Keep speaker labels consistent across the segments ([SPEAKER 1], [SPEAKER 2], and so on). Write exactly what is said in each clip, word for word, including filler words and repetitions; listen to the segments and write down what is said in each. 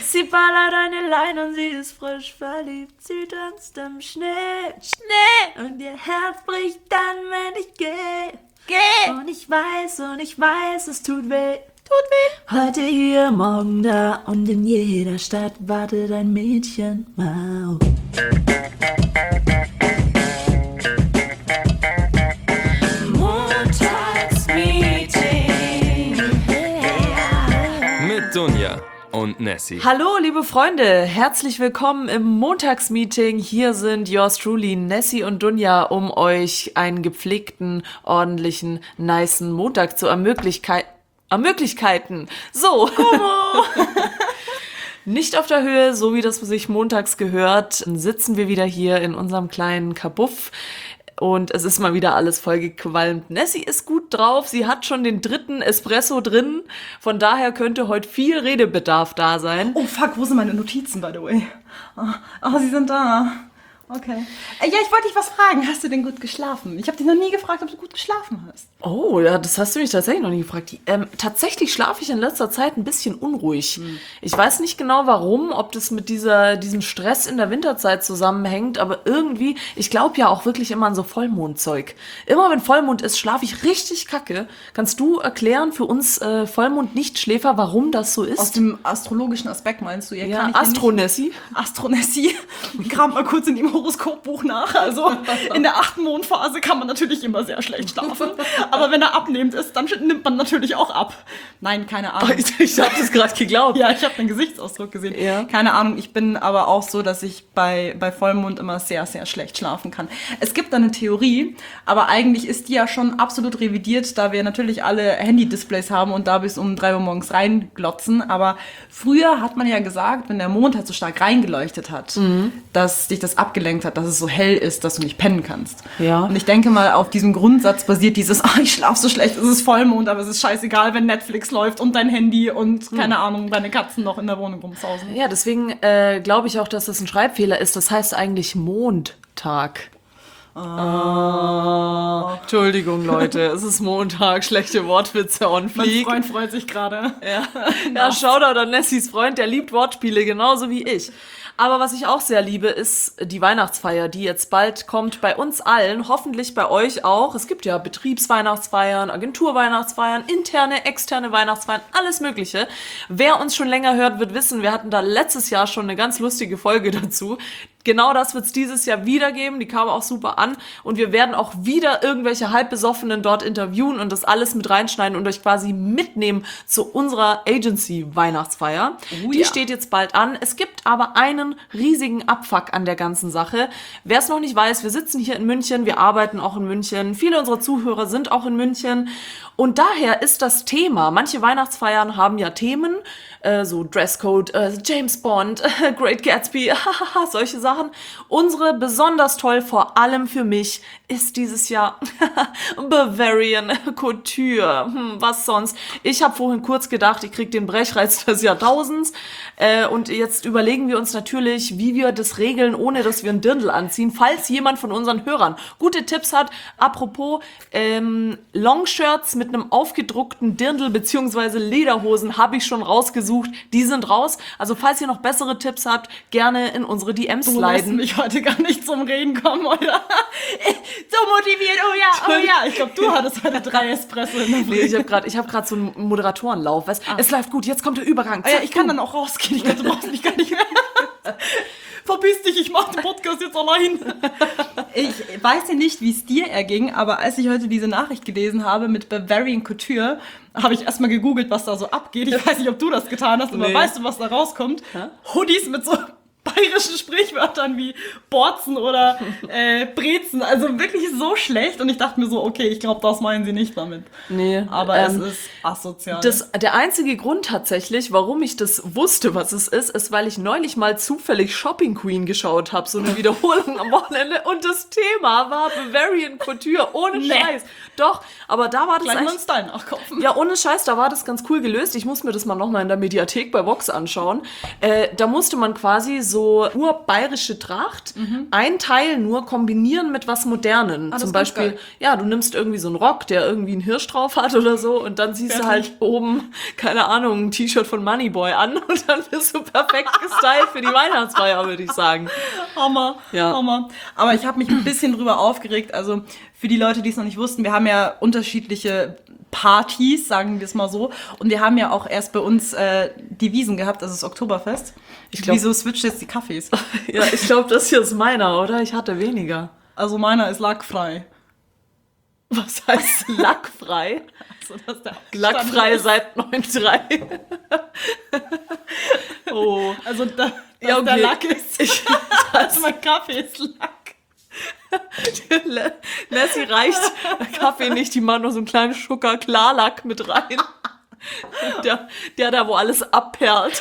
[SPEAKER 1] Sie ballert eine Line und sie ist frisch verliebt. Sie tanzt im Schnee, Schnee. Und ihr Herz bricht dann, wenn ich gehe. Geh. Und ich weiß, und ich weiß, es tut weh. Tut weh. Heute hier, morgen da und in jeder Stadt wartet ein Mädchen. Wow.
[SPEAKER 2] Mit Dunja und Nessie.
[SPEAKER 1] Hallo, liebe Freunde, herzlich willkommen im Montagsmeeting. Hier sind yours truly, Nessie und Dunja, um euch einen gepflegten, ordentlichen, nicen Montag zu ermöglichkeit- ermöglichkeiten. So, nicht auf der Höhe, so wie das sich montags gehört, sitzen wir wieder hier in unserem kleinen Kabuff. Und es ist mal wieder alles vollgequalmt. Nessie ist gut drauf, sie hat schon den dritten Espresso drin. Von daher könnte heute viel Redebedarf da sein.
[SPEAKER 3] Oh fuck, wo sind meine Notizen, by the way? Oh, oh sie sind da. Okay. Äh, ja, ich wollte dich was fragen. Hast du denn gut geschlafen? Ich habe dich noch nie gefragt, ob du gut geschlafen hast.
[SPEAKER 1] Oh, ja, das hast du mich tatsächlich noch nie gefragt. Die, ähm, tatsächlich schlafe ich in letzter Zeit ein bisschen unruhig. Hm. Ich weiß nicht genau warum, ob das mit dieser, diesem Stress in der Winterzeit zusammenhängt, aber irgendwie, ich glaube ja auch wirklich immer an so Vollmondzeug. Immer wenn Vollmond ist, schlafe ich richtig kacke. Kannst du erklären für uns äh, Vollmond-Nichtschläfer, warum das so ist?
[SPEAKER 3] Aus dem astrologischen Aspekt meinst du? Ja,
[SPEAKER 1] ja, Astronessie.
[SPEAKER 3] Astronessie. Ich kram mal kurz in die Horoskopbuch nach. Also in der achten Mondphase kann man natürlich immer sehr schlecht schlafen. Aber wenn er abnehmend ist, dann nimmt man natürlich auch ab. Nein, keine Ahnung.
[SPEAKER 1] Ich, ich habe das gerade geglaubt.
[SPEAKER 3] Ja, ich habe den Gesichtsausdruck gesehen.
[SPEAKER 1] Ja.
[SPEAKER 3] Keine Ahnung, ich bin aber auch so, dass ich bei, bei Vollmond immer sehr, sehr schlecht schlafen kann. Es gibt da eine Theorie, aber eigentlich ist die ja schon absolut revidiert, da wir natürlich alle Handy-Displays haben und da bis um drei Uhr morgens reinglotzen. Aber früher hat man ja gesagt, wenn der Mond halt so stark reingeleuchtet hat, mhm. dass dich das abgelenkt hat, dass es so hell ist, dass du nicht pennen kannst.
[SPEAKER 1] Ja.
[SPEAKER 3] Und ich denke mal, auf diesem Grundsatz basiert dieses, ah, ich schlafe so schlecht, es ist Vollmond, aber es ist scheißegal, wenn Netflix läuft und dein Handy und, hm. keine Ahnung, deine Katzen noch in der Wohnung rumsausen.
[SPEAKER 1] Ja, deswegen äh, glaube ich auch, dass das ein Schreibfehler ist. Das heißt eigentlich Mondtag. Oh. Entschuldigung, Leute, es ist Montag, schlechte Wortwitze on fleek.
[SPEAKER 3] Mein Freund freut sich gerade.
[SPEAKER 1] Ja, ja, Shoutout an Nessies Freund, der liebt Wortspiele genauso wie ich. Aber was ich auch sehr liebe, ist die Weihnachtsfeier, die jetzt bald kommt bei uns allen, hoffentlich bei euch auch. Es gibt ja Betriebsweihnachtsfeiern, Agenturweihnachtsfeiern, interne, externe Weihnachtsfeiern, alles Mögliche. Wer uns schon länger hört, wird wissen, wir hatten da letztes Jahr schon eine ganz lustige Folge dazu. Genau das wird es dieses Jahr wieder geben, die kam auch super an. Und wir werden auch wieder irgendwelche Halbbesoffenen dort interviewen und das alles mit reinschneiden und euch quasi mitnehmen zu unserer Agency-Weihnachtsfeier. Oh, die ja. steht jetzt bald an. Es gibt aber einen riesigen Abfuck an der ganzen Sache. Wer es noch nicht weiß, wir sitzen hier in München, wir arbeiten auch in München. Viele unserer Zuhörer sind auch in München. Und daher ist das Thema, manche Weihnachtsfeiern haben ja Themen, äh, so Dresscode, äh, James Bond, äh, Great Gatsby, solche Sachen. Unsere besonders toll, vor allem für mich, ist dieses Jahr Bavarian Couture. Hm, was sonst? Ich habe vorhin kurz gedacht, ich krieg den Brechreiz des Jahrtausends. Äh, und jetzt überlegen wir uns natürlich, wie wir das regeln, ohne dass wir ein Dirndl anziehen. Falls jemand von unseren Hörern gute Tipps hat, apropos ähm, Longshirts mit einem aufgedruckten Dirndl bzw. Lederhosen habe ich schon rausgesucht. Die sind raus. Also falls ihr noch bessere Tipps habt, gerne in unsere D Ms
[SPEAKER 3] sliden. Du lässt mich heute gar nicht zum Reden kommen, oder? So motiviert, oh ja, oh ja. Ich glaube, du hattest heute drei Espresso in der Früh.
[SPEAKER 1] Nee, ich habe gerade ich hab grad so einen Moderatorenlauf. Weißt? Ah. Es läuft gut, jetzt kommt der Übergang.
[SPEAKER 3] Ah, ja, ich kann dann auch rausgehen. Ich glaube, du brauchst mich gar nicht mehr. Verpiss dich, ich mache den Podcast jetzt allein. Ich weiß ja nicht, wie es dir erging, aber als ich heute diese Nachricht gelesen habe mit Bavarian Couture, habe ich erstmal gegoogelt, was da so abgeht. Ich weiß nicht, ob du das getan hast, aber nee. Weißt du, was da rauskommt? Hä? Hoodies mit so bayerischen Sprichwörtern wie Borzen oder äh, Brezen. Also wirklich so schlecht. Und ich dachte mir so, okay, ich glaube, das meinen sie nicht damit.
[SPEAKER 1] Nee.
[SPEAKER 3] Aber ähm, es ist asozial.
[SPEAKER 1] Das, der einzige Grund tatsächlich, warum ich das wusste, was es ist, ist, weil ich neulich mal zufällig Shopping Queen geschaut habe. So eine Wiederholung am Wochenende. Und das Thema war Bavarian Couture. Ohne nee. Scheiß. Doch, aber da war das
[SPEAKER 3] Gleich
[SPEAKER 1] eigentlich...
[SPEAKER 3] mal einen Style nachkaufen.
[SPEAKER 1] Ja, ohne Scheiß, da war das ganz cool gelöst. Ich muss mir das mal nochmal in der Mediathek bei Vox anschauen. Äh, da musste man quasi so so nur bayerische Tracht, mhm. ein Teil nur kombinieren mit was Modernen.
[SPEAKER 3] Ah,
[SPEAKER 1] Zum Beispiel, ja, du nimmst irgendwie so einen Rock, der irgendwie einen Hirsch drauf hat oder so und dann ziehst du halt oben, keine Ahnung, ein T-Shirt von Moneyboy an und dann bist du perfekt gestylt für die Weihnachtsfeier, würde ich sagen.
[SPEAKER 3] Hammer,
[SPEAKER 1] ja.
[SPEAKER 3] Hammer. Aber ich habe mich ein bisschen drüber aufgeregt, also für die Leute, die es noch nicht wussten, wir haben ja unterschiedliche Partys, sagen wir es mal so. Und wir haben ja auch erst bei uns äh, die Wiesn gehabt, also das Oktoberfest. Ich glaub, Wieso switcht jetzt die Kaffees?
[SPEAKER 1] Ja, ich glaube, das hier ist meiner, oder? Ich hatte weniger.
[SPEAKER 3] Also meiner ist lackfrei.
[SPEAKER 1] Was heißt lackfrei?
[SPEAKER 3] Also, dass der
[SPEAKER 1] lackfrei
[SPEAKER 3] ist.
[SPEAKER 1] seit neun drei.
[SPEAKER 3] Oh, also da,
[SPEAKER 1] ja, okay.
[SPEAKER 3] der Lack ist.
[SPEAKER 1] Ich,
[SPEAKER 3] also mein Kaffee ist Lack.
[SPEAKER 1] Lassie reicht Kaffee nicht, die machen nur so einen kleinen Schucker Klarlack mit rein. Der, der da, wo alles abperlt.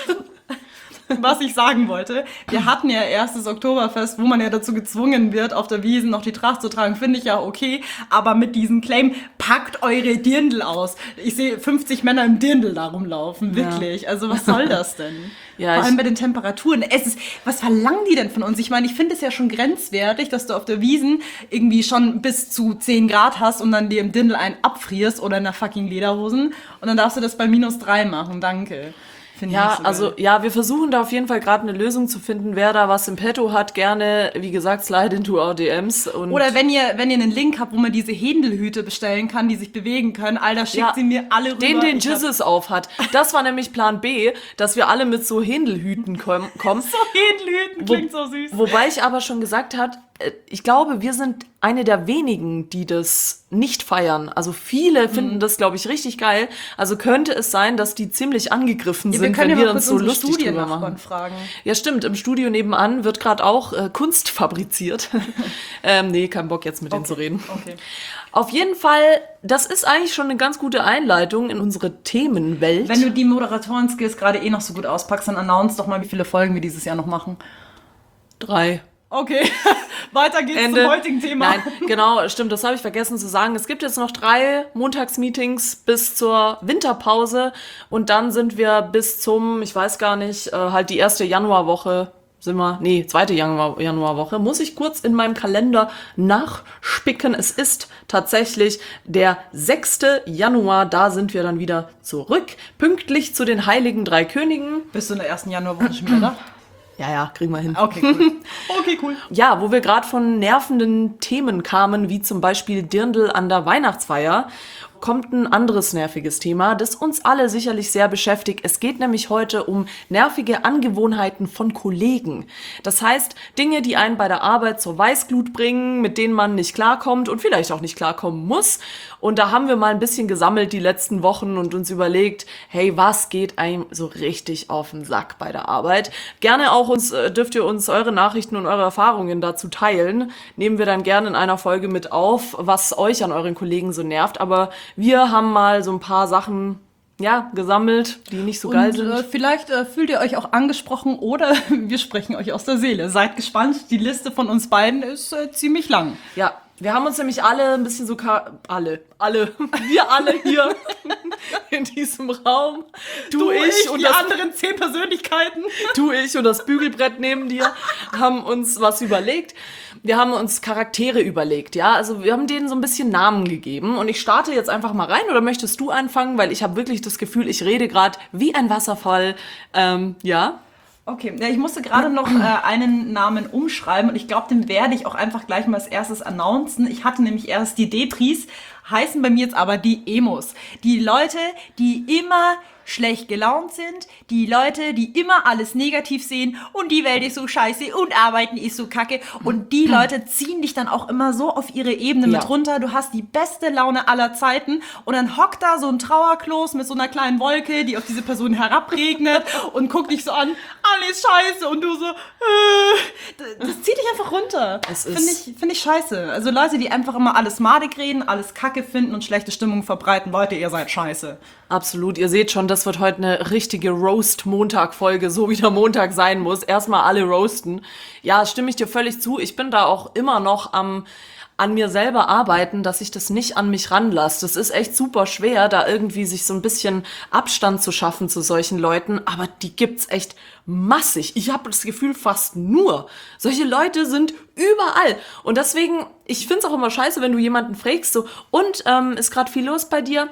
[SPEAKER 3] Was ich sagen wollte, wir hatten ja erstes Oktoberfest, wo man ja dazu gezwungen wird, auf der Wiesn noch die Tracht zu tragen, finde ich ja okay, aber mit diesem Claim, packt eure Dirndl aus. Ich sehe fünfzig Männer im Dirndl da rumlaufen, wirklich. Ja. Also was soll das denn? Ja, vor allem bei den Temperaturen. Es ist, was verlangen die denn von uns? Ich meine, ich finde es ja schon grenzwertig, dass du auf der Wiesn irgendwie schon bis zu zehn Grad hast und dann dir im Dirndl einen abfrierst oder in der fucking Lederhosen und dann darfst du das bei minus drei machen. Danke.
[SPEAKER 1] Find ja, so also ja, wir versuchen da auf jeden Fall gerade eine Lösung zu finden. Wer da was im Petto hat, gerne, wie gesagt, slide into our D Ms. Und
[SPEAKER 3] oder wenn ihr wenn ihr einen Link habt, wo man diese Händelhüte bestellen kann, die sich bewegen können, Alter, schickt ja, sie mir alle rüber.
[SPEAKER 1] Den, den Jizzes auf hat. Das war nämlich Plan B, dass wir alle mit so Händelhüten kommen.
[SPEAKER 3] So Händelhüten klingt Wo, so süß.
[SPEAKER 1] Wobei ich aber schon gesagt habe, ich glaube, wir sind eine der wenigen, die das nicht feiern. Also viele finden mhm. das, glaube ich, richtig geil. Also könnte es sein, dass die ziemlich angegriffen ja, sind, wir wenn wir uns so lustig drüber machen.
[SPEAKER 3] Fragen.
[SPEAKER 1] Ja, stimmt. Im Studio nebenan wird gerade auch äh, Kunst fabriziert. ähm, nee, kein Bock jetzt mit
[SPEAKER 3] okay.
[SPEAKER 1] denen zu reden.
[SPEAKER 3] Okay.
[SPEAKER 1] Auf jeden Fall, das ist eigentlich schon eine ganz gute Einleitung in unsere Themenwelt.
[SPEAKER 3] Wenn du die Moderatoren-Skills gerade eh noch so gut auspackst, dann announce doch mal, wie viele Folgen wir dieses Jahr noch machen.
[SPEAKER 1] Drei.
[SPEAKER 3] Okay, weiter geht's
[SPEAKER 1] Ende.
[SPEAKER 3] zum heutigen Thema.
[SPEAKER 1] Nein, genau, stimmt, das habe ich vergessen zu sagen. Es gibt jetzt noch drei Montagsmeetings bis zur Winterpause und dann sind wir bis zum, ich weiß gar nicht, äh, halt die erste Januarwoche sind wir, nee, zweite Januar, Januarwoche, muss ich kurz in meinem Kalender nachspicken. Es ist tatsächlich der sechste Januar, da sind wir dann wieder zurück, pünktlich zu den Heiligen Drei Königen.
[SPEAKER 3] Bist du in der ersten Januarwoche schon wieder da?
[SPEAKER 1] Ja, ja, kriegen wir hin.
[SPEAKER 3] Okay, cool. Okay, cool.
[SPEAKER 1] Ja, wo wir gerade von nervenden Themen kamen, wie zum Beispiel Dirndl an der Weihnachtsfeier, kommt ein anderes nerviges Thema, das uns alle sicherlich sehr beschäftigt. Es geht nämlich heute um nervige Angewohnheiten von Kollegen. Das heißt, Dinge, die einen bei der Arbeit zur Weißglut bringen, mit denen man nicht klarkommt und vielleicht auch nicht klarkommen muss. Und da haben wir mal ein bisschen gesammelt die letzten Wochen und uns überlegt, hey, was geht einem so richtig auf den Sack bei der Arbeit? Gerne auch uns, dürft ihr uns eure Nachrichten und eure Erfahrungen dazu teilen. Nehmen wir dann gerne in einer Folge mit auf, was euch an euren Kollegen so nervt. Aber wir haben mal so ein paar Sachen, ja, gesammelt, die nicht so geil
[SPEAKER 3] und,
[SPEAKER 1] sind.
[SPEAKER 3] Äh, vielleicht äh, fühlt ihr euch auch angesprochen oder wir sprechen euch aus der Seele. Seid gespannt, die Liste von uns beiden ist äh, ziemlich lang.
[SPEAKER 1] Ja, wir haben uns nämlich alle ein bisschen so, ka- alle, alle, wir alle hier in diesem Raum, du,
[SPEAKER 3] du
[SPEAKER 1] ich,
[SPEAKER 3] ich
[SPEAKER 1] und
[SPEAKER 3] die
[SPEAKER 1] das,
[SPEAKER 3] anderen zehn Persönlichkeiten,
[SPEAKER 1] du, ich und das Bügelbrett neben dir, haben uns was überlegt. Wir haben uns Charaktere überlegt, ja, also wir haben denen so ein bisschen Namen gegeben und ich starte jetzt einfach mal rein, oder möchtest du anfangen, weil ich habe wirklich das Gefühl, ich rede gerade wie ein Wasserfall, ähm, ja.
[SPEAKER 3] Okay, ja, ich musste gerade noch äh, einen Namen umschreiben und ich glaube, den werde ich auch einfach gleich mal als erstes announcen. Ich hatte nämlich erst die Depris, heißen bei mir jetzt aber die Emos. Die Leute, die immer schlecht gelaunt sind, die Leute, die immer alles negativ sehen und die Welt ist so scheiße und Arbeiten ist so kacke und die Leute ziehen dich dann auch immer so auf ihre Ebene
[SPEAKER 1] ja.
[SPEAKER 3] mit runter. Du hast die beste Laune aller Zeiten und dann hockt da so ein Trauerkloß mit so einer kleinen Wolke, die auf diese Person herabregnet und guckt dich so an, alles scheiße und du so, äh, das zieht dich einfach runter. Finde ich, find ich scheiße. Also Leute, die einfach immer alles madig reden, alles kacke finden und schlechte Stimmung verbreiten, Leute, ihr seid scheiße.
[SPEAKER 1] Absolut, ihr seht schon, das wird heute eine richtige Roast-Montag-Folge, so wie der Montag sein muss. Erstmal alle roasten. Ja, stimme ich dir völlig zu. Ich bin da auch immer noch am an mir selber arbeiten, dass ich das nicht an mich ranlasse. Das ist echt super schwer, da irgendwie sich so ein bisschen Abstand zu schaffen zu solchen Leuten, aber die gibt's echt massig. Ich habe das Gefühl, fast nur. Solche Leute sind überall. Und deswegen, ich find's auch immer scheiße, wenn du jemanden fragst, so, und ähm, ist gerade viel los bei dir?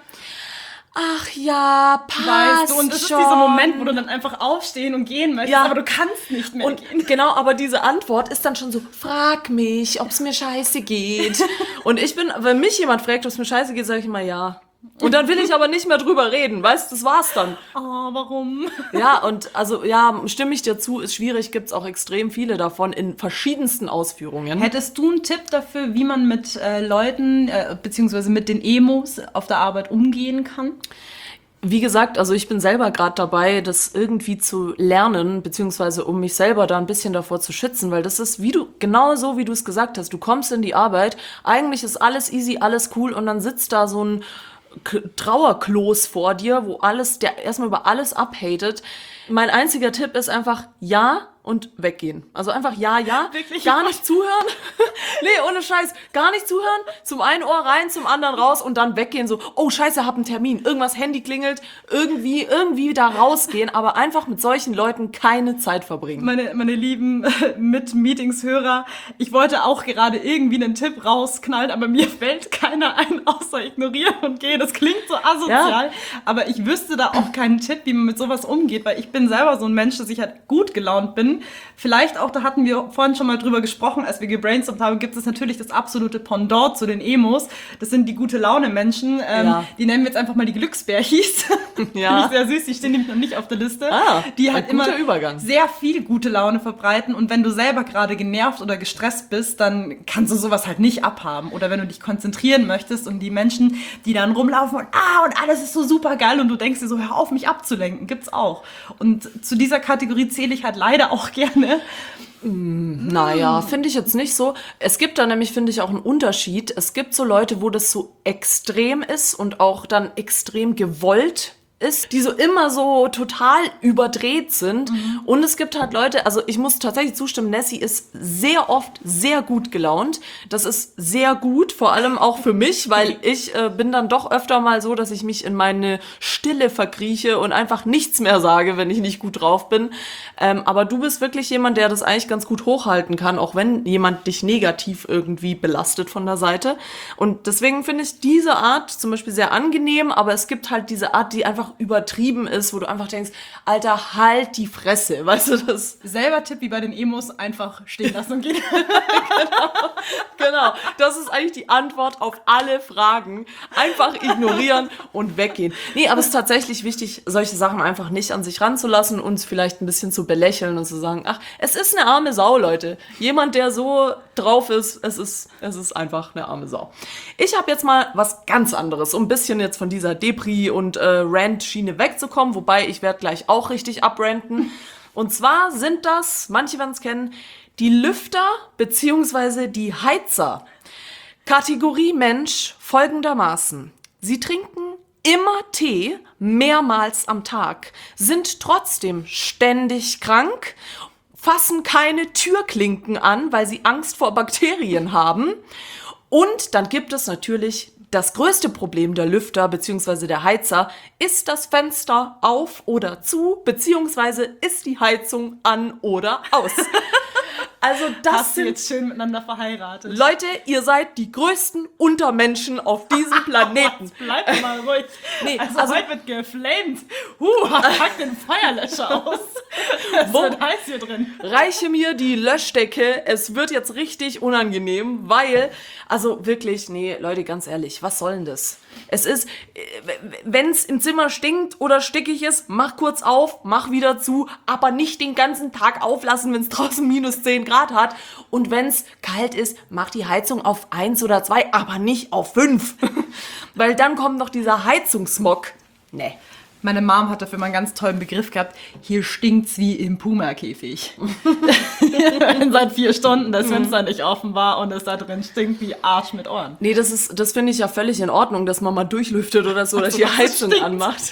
[SPEAKER 1] Ach ja, passt
[SPEAKER 3] Weißt du, und das
[SPEAKER 1] schon.
[SPEAKER 3] ist dieser Moment, wo du dann einfach aufstehen und gehen möchtest,
[SPEAKER 1] Ja.
[SPEAKER 3] aber du kannst nicht mehr
[SPEAKER 1] Und
[SPEAKER 3] gehen.
[SPEAKER 1] genau, aber diese Antwort ist dann schon so, frag mich, ob es mir scheiße geht. Und ich bin, wenn mich jemand fragt, ob es mir scheiße geht, sage ich immer ja. Und dann will ich aber nicht mehr drüber reden, weißt du, das war's dann.
[SPEAKER 3] Oh, warum?
[SPEAKER 1] Ja, und also, ja, stimme ich dir zu, ist schwierig, gibt's auch extrem viele davon in verschiedensten Ausführungen.
[SPEAKER 3] Hättest du einen Tipp dafür, wie man mit äh, Leuten, äh, beziehungsweise mit den Emos auf der Arbeit umgehen kann?
[SPEAKER 1] Wie gesagt, also ich bin selber gerade dabei, das irgendwie zu lernen, beziehungsweise um mich selber da ein bisschen davor zu schützen, weil das ist, wie du, genau so, wie du es gesagt hast, du kommst in die Arbeit, eigentlich ist alles easy, alles cool und dann sitzt da so ein K- Trauerkloß vor dir, wo alles, der erstmal über alles abhatet. Mein einziger Tipp ist einfach ja und weggehen. Also einfach ja, ja,
[SPEAKER 3] Wirklich?
[SPEAKER 1] gar nicht zuhören. Nee, ohne Scheiß, gar nicht zuhören, zum einen Ohr rein, zum anderen raus und dann weggehen, so, oh Scheiße, hab einen Termin, irgendwas, Handy klingelt, irgendwie, irgendwie da rausgehen, aber einfach mit solchen Leuten keine Zeit verbringen.
[SPEAKER 3] Meine, meine lieben Mit-Meetings-Hörer, ich wollte auch gerade irgendwie einen Tipp rausknallen, aber mir fällt keiner ein, außer ignorieren und gehen. Das klingt so asozial,
[SPEAKER 1] Ja.
[SPEAKER 3] aber ich wüsste da auch keinen Tipp, wie man mit sowas umgeht, weil ich bin selber so ein Mensch, dass ich halt gut gelaunt bin. Vielleicht auch, da hatten wir vorhin schon mal drüber gesprochen, als wir gebrainstormt haben, gibt es natürlich das absolute Pendant zu den Emos. Das sind die gute Laune-Menschen. Ähm,
[SPEAKER 1] Ja.
[SPEAKER 3] Die nennen wir jetzt einfach mal die Glücksbärchis.
[SPEAKER 1] Ja.
[SPEAKER 3] Finde ich sehr süß, die stehen nämlich noch nicht auf der Liste.
[SPEAKER 1] Ah,
[SPEAKER 3] die
[SPEAKER 1] ein
[SPEAKER 3] halt
[SPEAKER 1] guter
[SPEAKER 3] immer
[SPEAKER 1] Übergang.
[SPEAKER 3] sehr viel gute Laune verbreiten und wenn du selber gerade genervt oder gestresst bist, dann kannst du sowas halt nicht abhaben. Oder wenn du dich konzentrieren möchtest und die Menschen, die dann rumlaufen und ah, und alles ist so super geil und du denkst dir so, hör auf, mich abzulenken, gibt's auch. Und zu dieser Kategorie zähle ich halt leider auch gerne.
[SPEAKER 1] Naja, finde ich jetzt nicht so. Es gibt da nämlich, finde ich, auch einen Unterschied. Es gibt so Leute, wo das so extrem ist und auch dann extrem gewollt ist, die so immer so total überdreht sind. Mhm. Und es gibt halt Leute, also ich muss tatsächlich zustimmen, Nessie ist sehr oft sehr gut gelaunt. Das ist sehr gut, vor allem auch für mich, weil ich äh, bin dann doch öfter mal so, dass ich mich in meine Stille verkrieche und einfach nichts mehr sage, wenn ich nicht gut drauf bin. Ähm, aber du bist wirklich jemand, der das eigentlich ganz gut hochhalten kann, auch wenn jemand dich negativ irgendwie belastet von der Seite. Und deswegen finde ich diese Art zum Beispiel sehr angenehm, aber es gibt halt diese Art, die einfach übertrieben ist, wo du einfach denkst, Alter, halt die Fresse, weißt du das?
[SPEAKER 3] Selber Tipp wie bei den Emos, einfach stehen lassen und gehen.
[SPEAKER 1] genau, genau, das ist eigentlich die Antwort auf alle Fragen. Einfach ignorieren und weggehen. Nee, aber es ist tatsächlich wichtig, solche Sachen einfach nicht an sich ranzulassen, uns vielleicht ein bisschen zu belächeln und zu sagen, ach, es ist eine arme Sau, Leute. Jemand, der so drauf ist, es ist, es ist einfach eine arme Sau. Ich habe jetzt mal was ganz anderes, um ein bisschen jetzt von dieser Depri- und äh, Rant-Schiene wegzukommen, wobei ich werde gleich auch richtig abranten. Und zwar sind das, manche werden es kennen, die Lüfter beziehungsweise die Heizer. Kategorie Mensch folgendermaßen. Sie trinken immer Tee, mehrmals am Tag, sind trotzdem ständig krank, fassen keine Türklinken an, weil sie Angst vor Bakterien haben. Und dann gibt es natürlich das größte Problem der Lüfter bzw. der Heizer. Ist das Fenster auf oder zu, beziehungsweise ist die Heizung an oder aus? Also das
[SPEAKER 3] Hast du
[SPEAKER 1] sind
[SPEAKER 3] jetzt schön miteinander verheiratet.
[SPEAKER 1] Leute, ihr seid die größten Untermenschen auf diesem Planeten.
[SPEAKER 3] Bleib doch mal ruhig.
[SPEAKER 1] Nee,
[SPEAKER 3] also,
[SPEAKER 1] also-
[SPEAKER 3] heute wird geflamed. Huh, pack den Feuerlöscher aus. Es
[SPEAKER 1] Wo-
[SPEAKER 3] wird heiß hier drin.
[SPEAKER 1] Reiche mir die Löschdecke, es wird jetzt richtig unangenehm, weil, also wirklich, nee, Leute, ganz ehrlich, was soll denn das? Es ist, wenn es im Zimmer stinkt oder stickig ist, mach kurz auf, mach wieder zu, aber nicht den ganzen Tag auflassen, wenn es draußen minus zehn Grad hat. Und wenn es kalt ist, mach die Heizung auf eins oder zwei, aber nicht auf fünf. Weil dann kommt noch dieser Heizungssmog. Nee.
[SPEAKER 3] Meine Mom hat dafür mal einen ganz tollen Begriff gehabt. Hier stinkt's wie im Puma-Käfig. Wenn seit vier Stunden das Fenster nicht offen war und es da drin stinkt wie Arsch mit Ohren.
[SPEAKER 1] Nee, das ist, das finde ich ja völlig in Ordnung, dass man mal durchlüftet oder so, dass die
[SPEAKER 3] was
[SPEAKER 1] Heizung
[SPEAKER 3] stinkt.
[SPEAKER 1] anmacht.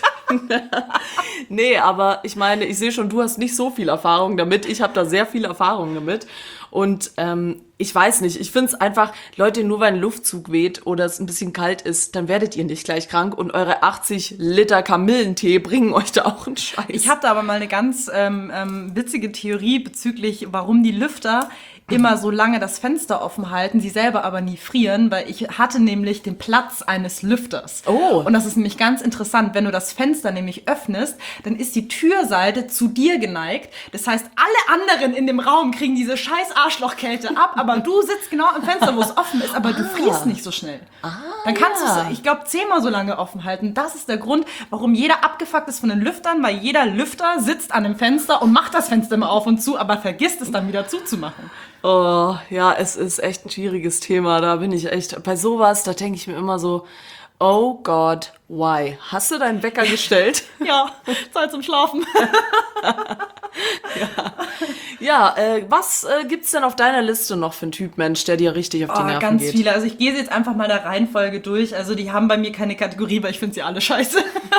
[SPEAKER 1] Nee, aber ich meine, ich sehe schon, du hast nicht so viel Erfahrung damit. Ich habe da sehr viel Erfahrung damit. Und ähm, ich weiß nicht, ich finde es einfach, Leute, nur weil ein Luftzug weht oder es ein bisschen kalt ist, dann werdet ihr nicht gleich krank und eure achtzig Liter Kamillentee bringen euch da auch einen Scheiß.
[SPEAKER 3] Ich habe da aber mal eine ganz ähm, ähm, witzige Theorie bezüglich, warum die Lüfter immer so lange das Fenster offen halten, sie selber aber nie frieren, weil ich hatte nämlich den Platz eines Lüfters.
[SPEAKER 1] Oh.
[SPEAKER 3] Und das ist nämlich ganz interessant, wenn du das Fenster nämlich öffnest, dann ist die Türseite zu dir geneigt. Das heißt, alle anderen in dem Raum kriegen diese scheiß Arschlochkälte ab, aber du sitzt genau am Fenster, wo es offen ist, aber ah. du frierst nicht so schnell. Ah, dann kannst ja. du es, ich glaube, zehnmal so lange offen halten. Das ist der Grund, warum jeder abgefuckt ist von den Lüftern, weil jeder Lüfter sitzt an dem Fenster und macht das Fenster immer auf und zu, aber vergisst es dann wieder zuzumachen.
[SPEAKER 1] Oh, ja, es ist echt ein schwieriges Thema. Da bin ich echt, bei sowas, da denke ich mir immer so, oh Gott, why? Hast du deinen Wecker gestellt?
[SPEAKER 3] Ja, Zeit zum Schlafen.
[SPEAKER 1] ja, ja äh, was äh, gibt's denn auf deiner Liste noch für einen Typ Mensch, der dir richtig auf die
[SPEAKER 3] oh,
[SPEAKER 1] Nerven
[SPEAKER 3] ganz
[SPEAKER 1] geht?
[SPEAKER 3] Ganz viele. Also ich gehe jetzt einfach mal der Reihenfolge durch. Also die haben bei mir keine Kategorie, weil ich finde sie alle scheiße.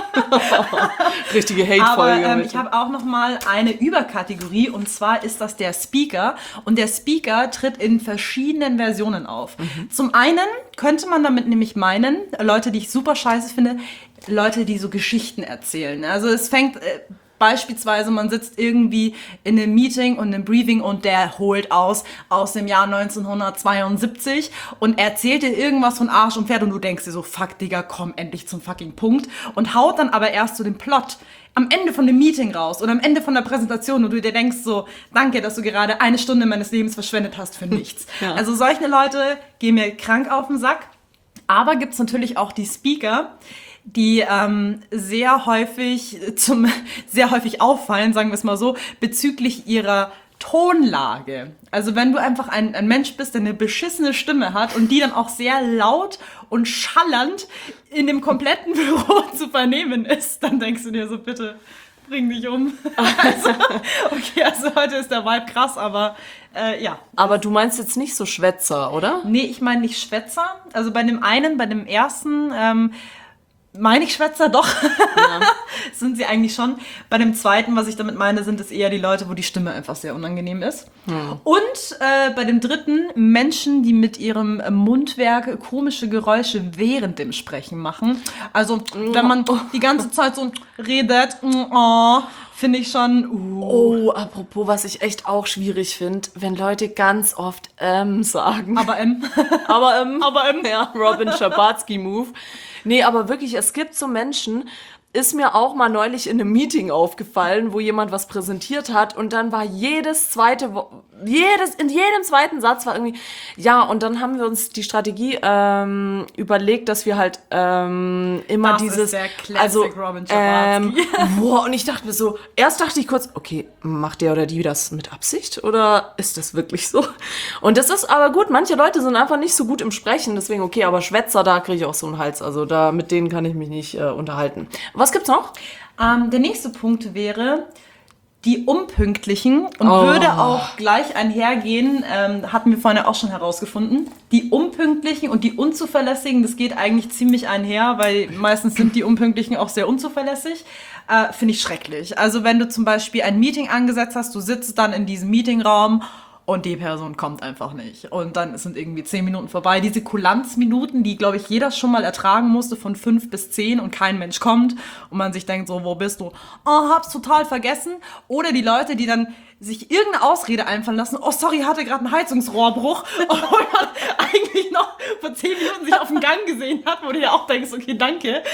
[SPEAKER 1] Richtige Hate-Folge.
[SPEAKER 3] Aber ähm, ich habe auch noch mal eine Überkategorie und zwar ist das der Speaker. Und der Speaker tritt in verschiedenen Versionen auf. Mhm. Zum einen könnte man damit nämlich meinen, Leute, die ich super scheiße finde, Leute, die so Geschichten erzählen. Also es fängt... Äh, Beispielsweise, man sitzt irgendwie in einem Meeting und einem Briefing und der holt aus aus dem Jahr neunzehnhundertzweiundsiebzig und erzählt dir irgendwas von Arsch und Pferd und du denkst dir so, fuck, Digga, komm endlich zum fucking Punkt und haut dann aber erst so den Plot am Ende von dem Meeting raus oder am Ende von der Präsentation und du dir denkst so, danke, dass du gerade eine Stunde meines Lebens verschwendet hast für nichts. Ja. Also solche Leute gehen mir krank auf den Sack. Aber gibt's natürlich auch die Speaker, die ähm, sehr häufig zum sehr häufig auffallen, sagen wir es mal so, bezüglich ihrer Tonlage. Also wenn du einfach ein, ein Mensch bist, der eine beschissene Stimme hat und die dann auch sehr laut und schallend in dem kompletten Büro zu vernehmen ist, dann denkst du dir so, bitte bring dich um. Also, okay, also heute ist der Vibe krass, aber äh, ja.
[SPEAKER 1] Aber du meinst jetzt nicht so Schwätzer, oder?
[SPEAKER 3] Nee, ich meine nicht Schwätzer. Also bei dem einen, bei dem ersten... Ähm, meine ich Schwätzer? Doch. Ja. Sind sie eigentlich schon. Bei dem zweiten, was ich damit meine, sind es eher die Leute, wo die Stimme einfach sehr unangenehm ist. Hm. Und äh, bei dem dritten, Menschen, die mit ihrem Mundwerk komische Geräusche während dem Sprechen machen. Also, wenn man die ganze Zeit so redet, oh, finde ich schon... Uh.
[SPEAKER 1] Oh, apropos, was ich echt auch schwierig finde, wenn Leute ganz oft ähm sagen.
[SPEAKER 3] Aber ähm.
[SPEAKER 1] Aber ähm.
[SPEAKER 3] Aber ähm.
[SPEAKER 1] Ja, Robin Schabatsky-Move. Nee, aber wirklich, es gibt so Menschen, ist mir auch mal neulich in einem Meeting aufgefallen, wo jemand was präsentiert hat und dann war jedes zweite, Wo- jedes, in jedem zweiten Satz war irgendwie, ja, und dann haben wir uns die Strategie ähm, überlegt, dass wir halt ähm, immer
[SPEAKER 3] das
[SPEAKER 1] dieses,
[SPEAKER 3] ist der Classic
[SPEAKER 1] also,
[SPEAKER 3] Robin
[SPEAKER 1] ähm,
[SPEAKER 3] Schabatsky.
[SPEAKER 1] boah, und ich dachte mir so, erst dachte ich kurz, okay, macht der oder die das mit Absicht oder ist das wirklich so? Und das ist aber gut, manche Leute sind einfach nicht so gut im Sprechen, deswegen okay, aber Schwätzer, da kriege ich auch so einen Hals, also da mit denen kann ich mich nicht äh, unterhalten. Was gibt's noch?
[SPEAKER 3] Ähm, der nächste Punkt wäre die Unpünktlichen und
[SPEAKER 1] Oh.
[SPEAKER 3] würde auch gleich einhergehen, ähm, hatten wir vorhin ja auch schon herausgefunden, die Unpünktlichen und die Unzuverlässigen, das geht eigentlich ziemlich einher, weil meistens sind die Unpünktlichen auch sehr unzuverlässig, äh, finde ich schrecklich. Also wenn du zum Beispiel ein Meeting angesetzt hast, du sitzt dann in diesem Meetingraum und die Person kommt einfach nicht. Und dann sind irgendwie zehn Minuten vorbei. Diese Kulanzminuten, die, glaube ich, jeder schon mal ertragen musste, von fünf bis zehn und kein Mensch kommt. Und man sich denkt so, wo bist du? Oh, hab's total vergessen. Oder die Leute, die dann sich irgendeine Ausrede einfallen lassen. Oh, sorry, hatte gerade einen Heizungsrohrbruch. Obwohl man eigentlich noch vor zehn Minuten sich auf den Gang gesehen hat, wo du ja auch denkst, okay, danke.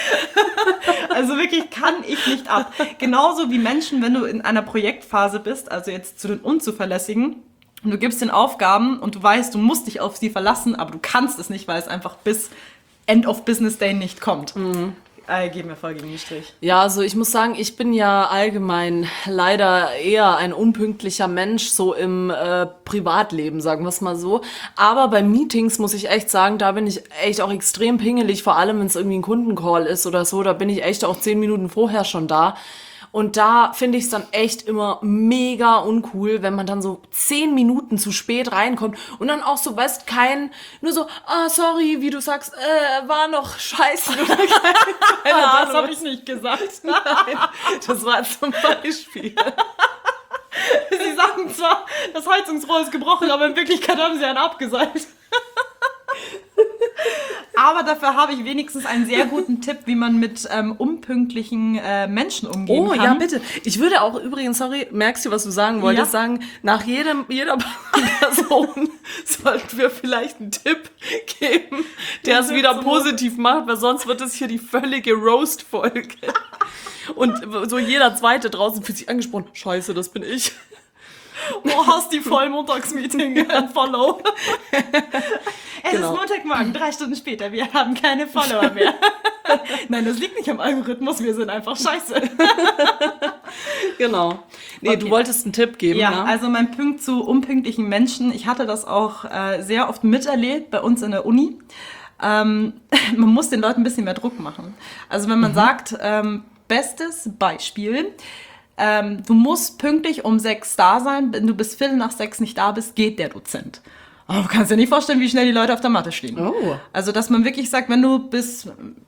[SPEAKER 3] Also wirklich kann ich nicht ab. Genauso wie Menschen, wenn du in einer Projektphase bist, also jetzt zu den Unzuverlässigen, und du gibst den Aufgaben und du weißt, du musst dich auf sie verlassen, aber du kannst es nicht, weil es einfach bis End of Business Day nicht kommt. Mhm. Äh, gib mir voll gegen den Strich.
[SPEAKER 1] Ja, also ich muss sagen, ich bin ja allgemein leider eher ein unpünktlicher Mensch, so im äh, Privatleben, sagen wir es mal so. Aber bei Meetings muss ich echt sagen, da bin ich echt auch extrem pingelig, vor allem wenn es irgendwie ein Kundencall ist oder so, da bin ich echt auch zehn Minuten vorher schon da. Und da finde ich es dann echt immer mega uncool, wenn man dann so zehn Minuten zu spät reinkommt und dann auch so, weißt, kein, nur so, ah, sorry, wie du sagst, äh, war noch scheiße. Oder keine, keine
[SPEAKER 3] Ah,
[SPEAKER 1] Ahnung,
[SPEAKER 3] das habe ich nicht gesagt.
[SPEAKER 1] Nein, das war zum Beispiel.
[SPEAKER 3] Sie sagen sagen zwar, das Heizungsrohr ist gebrochen, aber in Wirklichkeit haben sie einen abgeseilt. Aber dafür habe ich wenigstens einen sehr guten Tipp, wie man mit ähm, unpünktlichen äh, Menschen umgehen
[SPEAKER 1] Oh,
[SPEAKER 3] kann.
[SPEAKER 1] ja, bitte. Ich würde auch übrigens, sorry, merkst du, was du sagen wolltest,
[SPEAKER 3] Ja.
[SPEAKER 1] sagen, nach jedem, jeder Person sollten wir vielleicht einen Tipp geben, der es
[SPEAKER 3] Tipp
[SPEAKER 1] wieder
[SPEAKER 3] zum
[SPEAKER 1] positiv macht, weil sonst wird es hier die völlige Roast-Folge. Und so jeder Zweite draußen fühlt sich angesprochen, scheiße, das bin ich.
[SPEAKER 3] Oh, hast die Vollmontagsmeeting Follow. Es
[SPEAKER 1] Genau.
[SPEAKER 3] ist Montagmorgen, drei Stunden später, wir haben keine Follower mehr. Nein, das liegt nicht am Algorithmus, wir sind einfach scheiße.
[SPEAKER 1] Genau. Nee,
[SPEAKER 3] Okay.
[SPEAKER 1] du wolltest einen Tipp geben,
[SPEAKER 3] Ja,
[SPEAKER 1] ja?
[SPEAKER 3] also mein Punkt zu unpünktlichen Menschen. Ich hatte das auch äh, sehr oft miterlebt bei uns in der Uni. Ähm, man muss den Leuten ein bisschen mehr Druck machen. Also wenn man
[SPEAKER 1] Mhm.
[SPEAKER 3] sagt, ähm, bestes Beispiel, ähm, du musst pünktlich um sechs da sein, wenn du bis Viertel nach sechs nicht da bist, geht der Dozent. Aber du kannst dir nicht vorstellen, wie schnell die Leute auf der Matte stehen.
[SPEAKER 1] Oh.
[SPEAKER 3] Also, dass man wirklich sagt, wenn du bis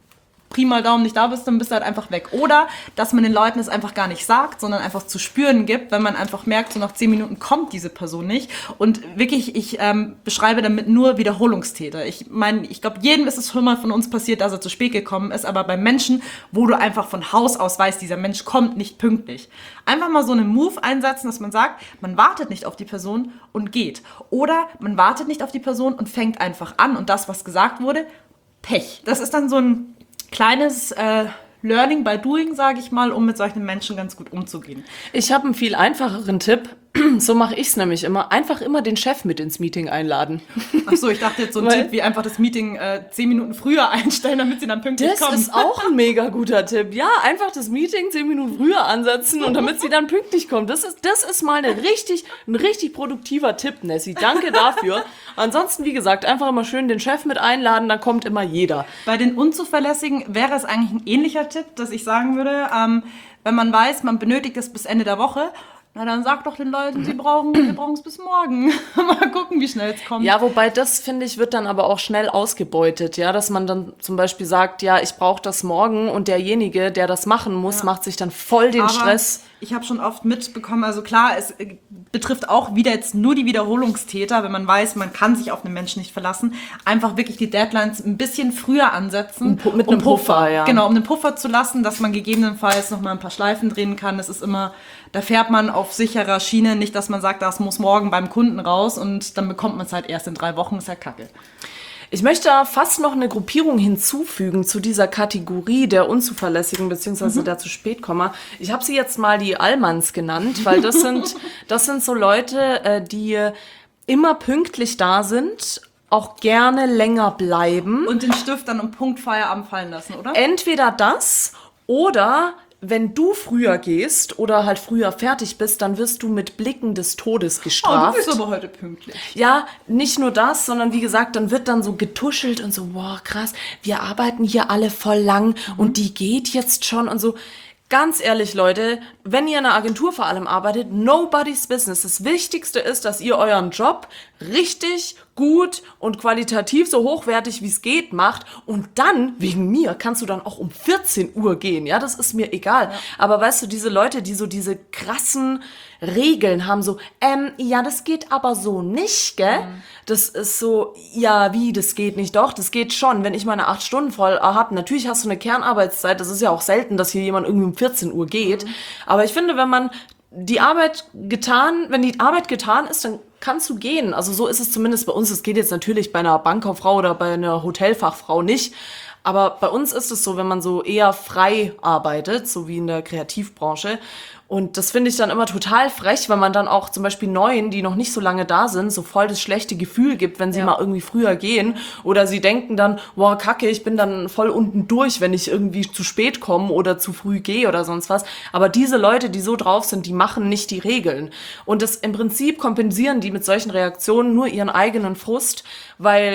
[SPEAKER 3] Pi mal Daumen nicht da bist, dann bist du halt einfach weg. Oder, dass man den Leuten es einfach gar nicht sagt, sondern einfach zu spüren gibt, wenn man einfach merkt, so nach zehn Minuten kommt diese Person nicht. Und wirklich, ich ähm, beschreibe damit nur Wiederholungstäter. Ich meine, ich glaube, jedem ist es schon mal von uns passiert, dass er zu spät gekommen ist, aber bei Menschen, wo du einfach von Haus aus weißt, dieser Mensch kommt nicht pünktlich. Einfach mal so einen Move einsetzen, dass man sagt, man wartet nicht auf die Person und geht. Oder man wartet nicht auf die Person und fängt einfach an und das, was gesagt wurde, Pech. Das ist dann so ein kleines äh, Learning by Doing, sage ich mal, um mit solchen Menschen ganz gut umzugehen.
[SPEAKER 1] Ich habe einen viel einfacheren Tipp. So mache ich es nämlich immer. Einfach immer den Chef mit ins Meeting einladen.
[SPEAKER 3] Ach so, ich dachte jetzt so ein
[SPEAKER 1] Weil-
[SPEAKER 3] Tipp wie einfach das Meeting äh, zehn Minuten früher einstellen, damit sie dann pünktlich
[SPEAKER 1] Das
[SPEAKER 3] kommen.
[SPEAKER 1] ist auch ein mega guter Tipp. Ja, einfach das Meeting zehn Minuten früher ansetzen und damit sie dann pünktlich kommt. Das ist, das ist mal eine richtig, ein richtig produktiver Tipp, Nessie. Danke dafür. Ansonsten, wie gesagt, einfach immer schön den Chef mit einladen, dann kommt immer jeder.
[SPEAKER 3] Bei den Unzuverlässigen wäre es eigentlich ein ähnlicher Tipp, dass ich sagen würde, ähm, wenn man weiß, man benötigt es bis Ende der Woche, na dann sag doch den Leuten, sie brauchen, wir brauchen es bis morgen. Mal gucken, wie schnell es kommt.
[SPEAKER 1] Ja, wobei das, finde ich, wird dann aber auch schnell ausgebeutet, ja, dass man dann zum Beispiel sagt, ja, ich brauche das morgen und derjenige, der das machen muss,
[SPEAKER 3] Ja.
[SPEAKER 1] macht sich dann voll den
[SPEAKER 3] Aber
[SPEAKER 1] Stress.
[SPEAKER 3] ich habe schon oft mitbekommen, also klar, es äh, betrifft auch wieder jetzt nur die Wiederholungstäter, wenn man weiß, man kann sich auf einen Menschen nicht verlassen, einfach wirklich die Deadlines ein bisschen früher ansetzen.
[SPEAKER 1] Pu- mit einem Puffer, ja.
[SPEAKER 3] Genau, um einen Puffer zu lassen, dass man gegebenenfalls noch mal ein paar Schleifen drehen kann. Das ist immer, da fährt man auf sicherer Schiene, nicht, dass man sagt, das muss morgen beim Kunden raus und dann bekommt man es halt erst in drei Wochen, ist ja kacke.
[SPEAKER 1] Ich möchte fast noch eine Gruppierung hinzufügen zu dieser Kategorie der Unzuverlässigen bzw. der zu spät Komma. Ich habe sie jetzt mal die Allmanns genannt, weil das sind, das sind so Leute, äh, die immer pünktlich da sind, auch gerne länger bleiben.
[SPEAKER 3] Und den Stift dann um Punkt Feierabend fallen lassen, oder?
[SPEAKER 1] Entweder das oder wenn du früher gehst oder halt früher fertig bist, dann wirst du mit Blicken des Todes
[SPEAKER 3] Oh, du
[SPEAKER 1] gestraft.
[SPEAKER 3] bist aber heute pünktlich.
[SPEAKER 1] Ja, nicht nur das, sondern wie gesagt, dann wird dann so getuschelt und so, wow, krass, wir arbeiten hier alle voll lang und die geht jetzt schon und so. Ganz ehrlich, Leute, wenn ihr in einer Agentur vor allem arbeitet, nobody's business. Das Wichtigste ist, dass ihr euren Job richtig gut und qualitativ so hochwertig wie es geht macht und dann, wegen mir, kannst du dann auch um vierzehn Uhr gehen, ja, das ist mir egal. Aber weißt du, diese Leute, die so diese krassen Regeln haben, so, ähm, ja, das geht aber so nicht, gell? Das ist so, ja, wie, das geht nicht? Doch, das geht schon. Wenn ich meine acht Stunden voll habe, natürlich hast du eine Kernarbeitszeit, das ist ja auch selten, dass hier jemand irgendwie um vierzehn Uhr geht. Aber ich finde, wenn man die Arbeit getan, wenn die Arbeit getan ist, dann kannst du gehen. Also so ist es zumindest bei uns. Es geht jetzt natürlich bei einer Bankkauffrau oder bei einer Hotelfachfrau nicht. Aber bei uns ist es so, wenn man so eher frei arbeitet, so wie in der Kreativbranche. Und das finde ich dann immer total frech, wenn man dann auch zum Beispiel Neuen, die noch nicht so lange da sind, so voll das schlechte Gefühl gibt, wenn sie
[SPEAKER 3] Ja.
[SPEAKER 1] mal irgendwie früher gehen. Oder sie denken dann, boah, kacke, ich bin dann voll unten durch, wenn ich irgendwie zu spät komme oder zu früh gehe oder sonst was. Aber diese Leute, die so drauf sind, die machen nicht die Regeln. Und das im Prinzip kompensieren die mit solchen Reaktionen nur ihren eigenen Frust, weil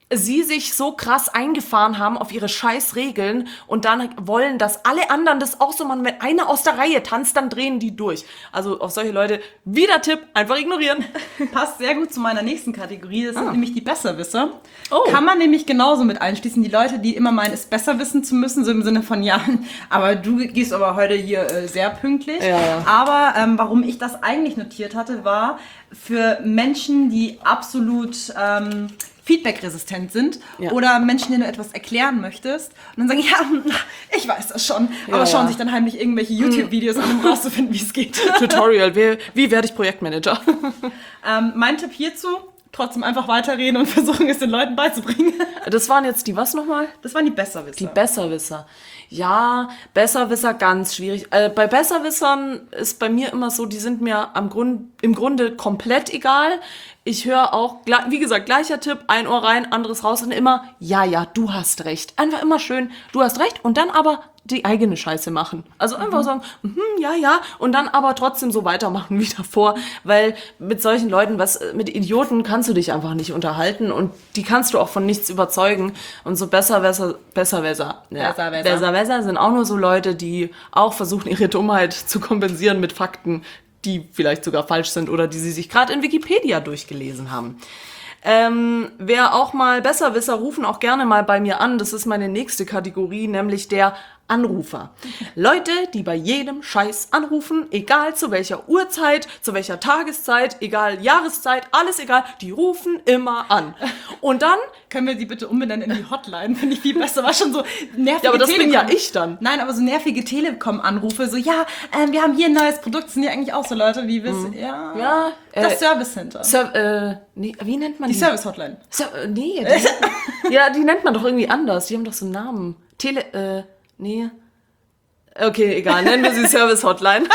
[SPEAKER 1] sie sich so krass eingefahren haben auf ihre scheiß Regeln und dann wollen, dass alle anderen das auch so machen. Wenn einer aus der Reihe tanzt, dann drehen die durch. Also auf solche Leute, wieder Tipp, einfach ignorieren.
[SPEAKER 3] Passt sehr gut zu meiner nächsten Kategorie. Das sind
[SPEAKER 1] Ah.
[SPEAKER 3] nämlich die Besserwisser.
[SPEAKER 1] Oh.
[SPEAKER 3] Kann man nämlich genauso mit einschließen. Die Leute, die immer meinen, es besser wissen zu müssen, so im Sinne von, ja, aber du gehst aber heute hier äh, sehr pünktlich.
[SPEAKER 1] Ja, ja.
[SPEAKER 3] Aber ähm, warum ich das eigentlich notiert hatte, war für Menschen, die absolut ähm, feedbackresistent sind
[SPEAKER 1] Ja.
[SPEAKER 3] oder Menschen, denen du etwas erklären möchtest und dann sagen, ja, ich weiß das schon, aber
[SPEAKER 1] Ja,
[SPEAKER 3] schauen
[SPEAKER 1] ja.
[SPEAKER 3] sich dann heimlich irgendwelche YouTube-Videos an, um rauszufinden, wie es geht.
[SPEAKER 1] Tutorial, wie, wie werde ich Projektmanager?
[SPEAKER 3] Ähm, mein Tipp hierzu, trotzdem einfach weiterreden und versuchen, es den Leuten beizubringen.
[SPEAKER 1] Das waren jetzt die was nochmal?
[SPEAKER 3] Das waren die Besserwisser.
[SPEAKER 1] Die Besserwisser. Ja, Besserwisser ganz schwierig. Äh, bei Besserwissern ist bei mir immer so, die sind mir am Grund, im Grunde komplett egal. Ich höre auch, gle- wie gesagt, gleicher Tipp, ein Ohr rein, anderes raus und immer, ja, ja, du hast recht. Einfach immer schön, du hast recht und dann aber die eigene Scheiße machen. Also einfach sagen, mhm, ja, ja, und dann aber trotzdem so weitermachen wie davor, weil mit solchen Leuten, was mit Idioten kannst du dich einfach nicht unterhalten und die kannst du auch von nichts überzeugen und so besser, besser, besser, besser. Ja,
[SPEAKER 3] Besser, besser.
[SPEAKER 1] besser, besser sind auch nur so Leute, die auch versuchen, ihre Dummheit zu kompensieren mit Fakten, die vielleicht sogar falsch sind oder die sie sich gerade in Wikipedia durchgelesen haben. Ähm, wer auch mal Besserwisser, rufen auch gerne mal bei mir an. Das ist meine nächste Kategorie, nämlich der Anrufer. Leute, die bei jedem Scheiß anrufen, egal zu welcher Uhrzeit, zu welcher Tageszeit, egal Jahreszeit, alles egal, die rufen immer an. Und dann,
[SPEAKER 3] Können wir die bitte umbenennen in die Hotline? Finde ich viel besser. War schon so nervige
[SPEAKER 1] ja, aber das bin ja
[SPEAKER 3] Telekom-
[SPEAKER 1] ich dann.
[SPEAKER 3] Nein, aber so nervige Telekom-Anrufe, so, ja, ähm, wir haben hier ein neues Produkt, das sind ja eigentlich auch so Leute, die wissen, ja,
[SPEAKER 1] Ja,
[SPEAKER 3] das
[SPEAKER 1] äh,
[SPEAKER 3] Service Center.
[SPEAKER 1] Ser äh, nee, wie nennt man
[SPEAKER 3] die
[SPEAKER 1] die?
[SPEAKER 3] Service-Hotline.
[SPEAKER 1] Ser äh, nee, die nennt, ja, die nennt man doch irgendwie anders. Die haben doch so einen Namen. Tele, äh, nee. Okay, egal, nennen wir sie Service Hotline.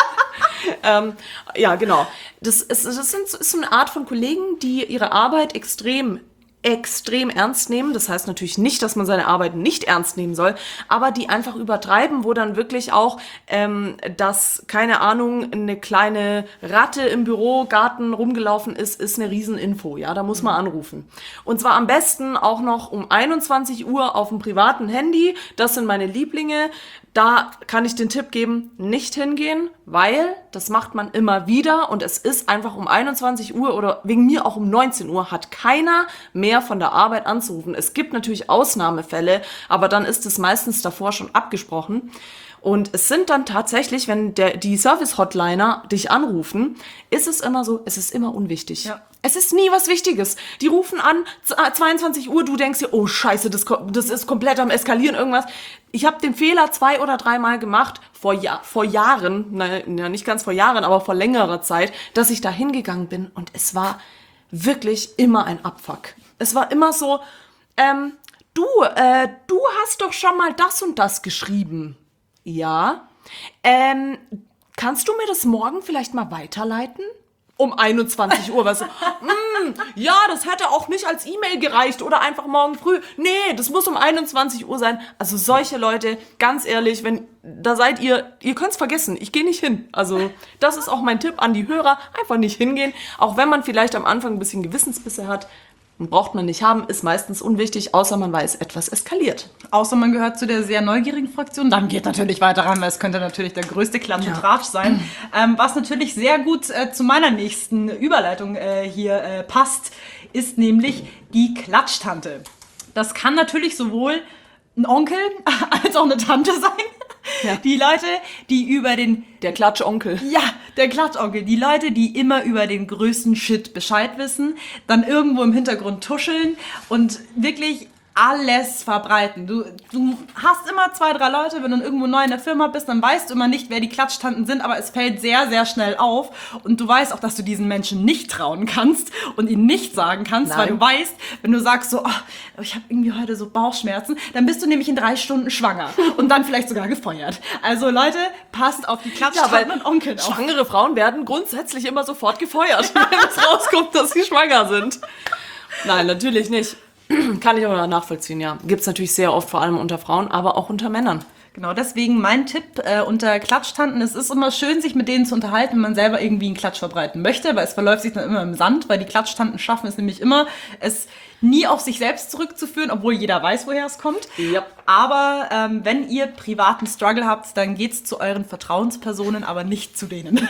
[SPEAKER 1] ähm, ja, genau. Das, ist, das sind, ist so eine Art von Kollegen, die ihre Arbeit extrem extrem ernst nehmen. Das heißt natürlich nicht, dass man seine Arbeit nicht ernst nehmen soll, aber die einfach übertreiben, wo dann wirklich auch, ähm, dass, keine Ahnung, eine kleine Ratte im Bürogarten rumgelaufen ist, ist eine Rieseninfo. Ja, da muss man anrufen. Und zwar am besten auch noch um einundzwanzig Uhr auf dem privaten Handy. Das sind meine Lieblinge. Da kann ich den Tipp geben, nicht hingehen, weil das macht man immer wieder und es ist einfach um einundzwanzig Uhr oder wegen mir auch um neunzehn Uhr hat keiner mehr von der Arbeit anzurufen. Es gibt natürlich Ausnahmefälle, aber dann ist es meistens davor schon abgesprochen. Und es sind dann tatsächlich, wenn der, die Service-Hotliner dich anrufen, ist es immer so, es ist immer unwichtig.
[SPEAKER 3] Ja.
[SPEAKER 1] Es ist nie was Wichtiges. Die rufen an, zweiundzwanzig Uhr, du denkst dir, oh scheiße, das, das ist komplett am Eskalieren, irgendwas. Ich habe den Fehler zwei oder dreimal gemacht, vor, ja, vor Jahren, naja, nicht ganz vor Jahren, aber vor längerer Zeit, dass ich da hingegangen bin und es war wirklich immer ein Abfuck. Es war immer so, ähm, du, äh, du hast doch schon mal das und das geschrieben. Ja. Ähm, kannst du mir das morgen vielleicht mal weiterleiten? Um einundzwanzig Uhr, weißt du, mm, ja, das hätte auch nicht als E-Mail gereicht oder einfach morgen früh. Nee, das muss um einundzwanzig Uhr sein. Also solche Leute, ganz ehrlich, wenn da seid ihr, ihr könnt's vergessen, ich gehe nicht hin. Also das ist auch mein Tipp an die Hörer, einfach nicht hingehen. Auch wenn man vielleicht am Anfang ein bisschen Gewissensbisse hat, braucht man nicht haben, ist meistens unwichtig, außer man weiß, etwas eskaliert.
[SPEAKER 3] Außer man gehört zu der sehr neugierigen Fraktion, dann geht natürlich weiter ran, weil es könnte natürlich der größte Klatsch und Tratsch sein. Ähm, was natürlich sehr gut äh, zu meiner nächsten Überleitung äh, hier äh, passt, ist nämlich die Klatschtante. Das kann natürlich sowohl ein Onkel als auch eine Tante sein.
[SPEAKER 1] Ja.
[SPEAKER 3] Die Leute, die über den...
[SPEAKER 1] Der Klatschonkel.
[SPEAKER 3] Ja, der Klatschonkel. Die Leute, die immer über den größten Shit Bescheid wissen, dann irgendwo im Hintergrund tuscheln und wirklich alles verbreiten. Du, du hast immer zwei, drei Leute, wenn du irgendwo neu in der Firma bist, dann weißt du immer nicht, wer die Klatschtanten sind, aber es fällt sehr, sehr schnell auf und du weißt auch, dass du diesen Menschen nicht trauen kannst und ihnen nicht sagen kannst,
[SPEAKER 1] Nein.
[SPEAKER 3] weil du weißt, wenn du sagst so, oh, ich habe irgendwie heute so Bauchschmerzen, dann bist du nämlich in drei Stunden schwanger und dann vielleicht sogar gefeuert. Also Leute, passt auf die Klatschtanten und Onkeln auf.
[SPEAKER 1] Schwangere Frauen werden grundsätzlich immer sofort gefeuert, wenn es rauskommt, dass sie schwanger sind. Nein, natürlich nicht. Kann ich aber nachvollziehen, ja. Gibt's natürlich sehr oft, vor allem unter Frauen, aber auch unter Männern.
[SPEAKER 3] Genau, deswegen mein Tipp äh, unter Klatschtanten, es ist immer schön, sich mit denen zu unterhalten, wenn man selber irgendwie einen Klatsch verbreiten möchte, aber es verläuft sich dann immer im Sand, weil die Klatschtanten schaffen es nämlich immer, es nie auf sich selbst zurückzuführen, obwohl jeder weiß, woher es kommt.
[SPEAKER 1] Yep.
[SPEAKER 3] Aber ähm, wenn ihr privaten Struggle habt, dann geht's zu euren Vertrauenspersonen, aber nicht zu denen.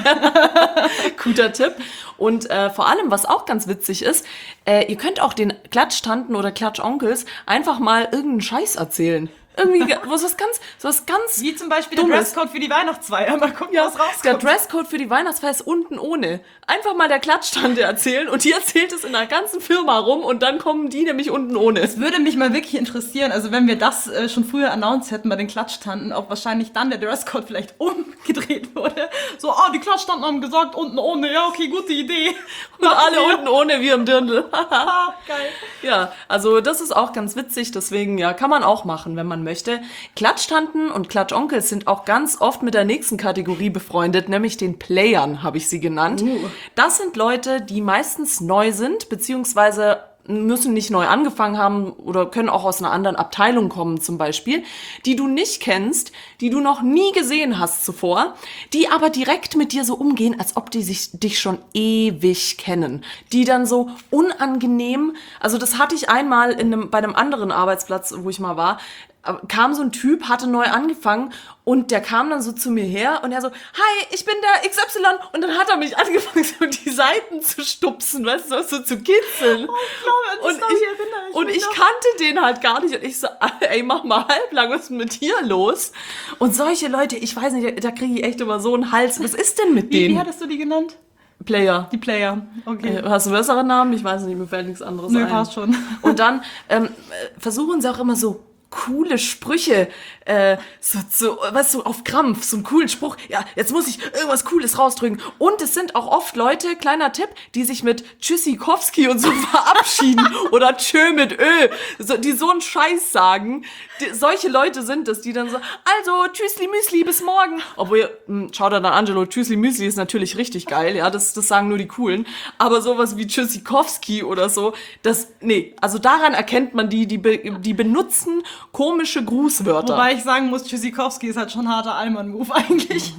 [SPEAKER 1] Guter Tipp. Und äh, vor allem, was auch ganz witzig ist, äh, ihr könnt auch den Klatschtanten oder Klatschonkels einfach mal irgendeinen Scheiß erzählen. Irgendwie was, was ganz, was ganz
[SPEAKER 3] Wie zum Beispiel
[SPEAKER 1] Dummes.
[SPEAKER 3] der Dresscode für die Weihnachtsfeier. Mal gucken,
[SPEAKER 1] Ja,
[SPEAKER 3] was rauskommt.
[SPEAKER 1] der Dresscode für die Weihnachtsfeier ist unten ohne. Einfach mal der Klatschtante erzählen und die erzählt es in der ganzen Firma rum und dann kommen die nämlich unten ohne.
[SPEAKER 3] Es würde mich mal wirklich interessieren, also wenn wir das äh, schon früher announced hätten bei den Klatschtanten, ob wahrscheinlich dann der Dresscode vielleicht umgedreht wurde. So, ah, die Klatschtanten haben gesagt, unten ohne, ja, okay, gute Idee.
[SPEAKER 1] Und alle unten ohne wie im Dirndl.
[SPEAKER 3] Ah, geil.
[SPEAKER 1] Ja, also das ist auch ganz witzig, deswegen ja, kann man auch machen, wenn man möchte. Klatschtanten und Klatschonkels sind auch ganz oft mit der nächsten Kategorie befreundet, nämlich den Playern, habe ich sie genannt.
[SPEAKER 3] Uh.
[SPEAKER 1] Das sind Leute, die meistens neu sind, beziehungsweise müssen nicht neu angefangen haben oder können auch aus einer anderen Abteilung kommen zum Beispiel, die du nicht kennst, die du noch nie gesehen hast zuvor, die aber direkt mit dir so umgehen, als ob die sich, dich schon ewig kennen. Die dann so unangenehm, also das hatte ich einmal in einem, bei einem anderen Arbeitsplatz, wo ich mal war, kam so ein Typ, hatte neu angefangen und der kam dann so zu mir her und er so, hi, ich bin der X Y und dann hat er mich angefangen, so die Seiten zu stupsen, weißt du, so zu kitzeln.
[SPEAKER 3] Oh, ich glaube, an die
[SPEAKER 1] und
[SPEAKER 3] Story
[SPEAKER 1] ich,
[SPEAKER 3] erinnere ich
[SPEAKER 1] und
[SPEAKER 3] mich
[SPEAKER 1] ich
[SPEAKER 3] noch.
[SPEAKER 1] kannte den halt gar nicht und ich so, ey, mach mal halblang, was ist denn mit dir los? Und solche Leute, ich weiß nicht, da kriege ich echt immer so einen Hals. Was ist denn mit
[SPEAKER 3] Wie,
[SPEAKER 1] denen?
[SPEAKER 3] wie hattest du die genannt?
[SPEAKER 1] Player.
[SPEAKER 3] Die Player, okay.
[SPEAKER 1] Äh, Hast du bessere Namen? Ich weiß nicht, mir fällt nichts anderes
[SPEAKER 3] Nö,
[SPEAKER 1] ein.
[SPEAKER 3] passt schon.
[SPEAKER 1] Und dann ähm, äh, versuchen sie auch immer so coole Sprüche, äh, so, so, weißt du, auf Krampf, so einen coolen Spruch, ja, jetzt muss ich irgendwas Cooles rausdrücken. Und es sind auch oft Leute, kleiner Tipp, die sich mit Tschüssikowski und so verabschieden oder Tschö mit Ö, so, die so einen Scheiß sagen. Die, solche Leute sind es, die dann so, also, Tschüssli Müsli, bis morgen. Obwohl, mh, schau da dann, Angelo, Tschüssli Müsli ist natürlich richtig geil, ja, das, das sagen nur die Coolen. Aber sowas wie Tschüssikowski oder so, das, nee, also daran erkennt man die, die, be, die benutzen komische Grußwörter.
[SPEAKER 3] Wobei ich sagen muss, Tschüssikowski ist halt schon ein harter Allmann-Move eigentlich.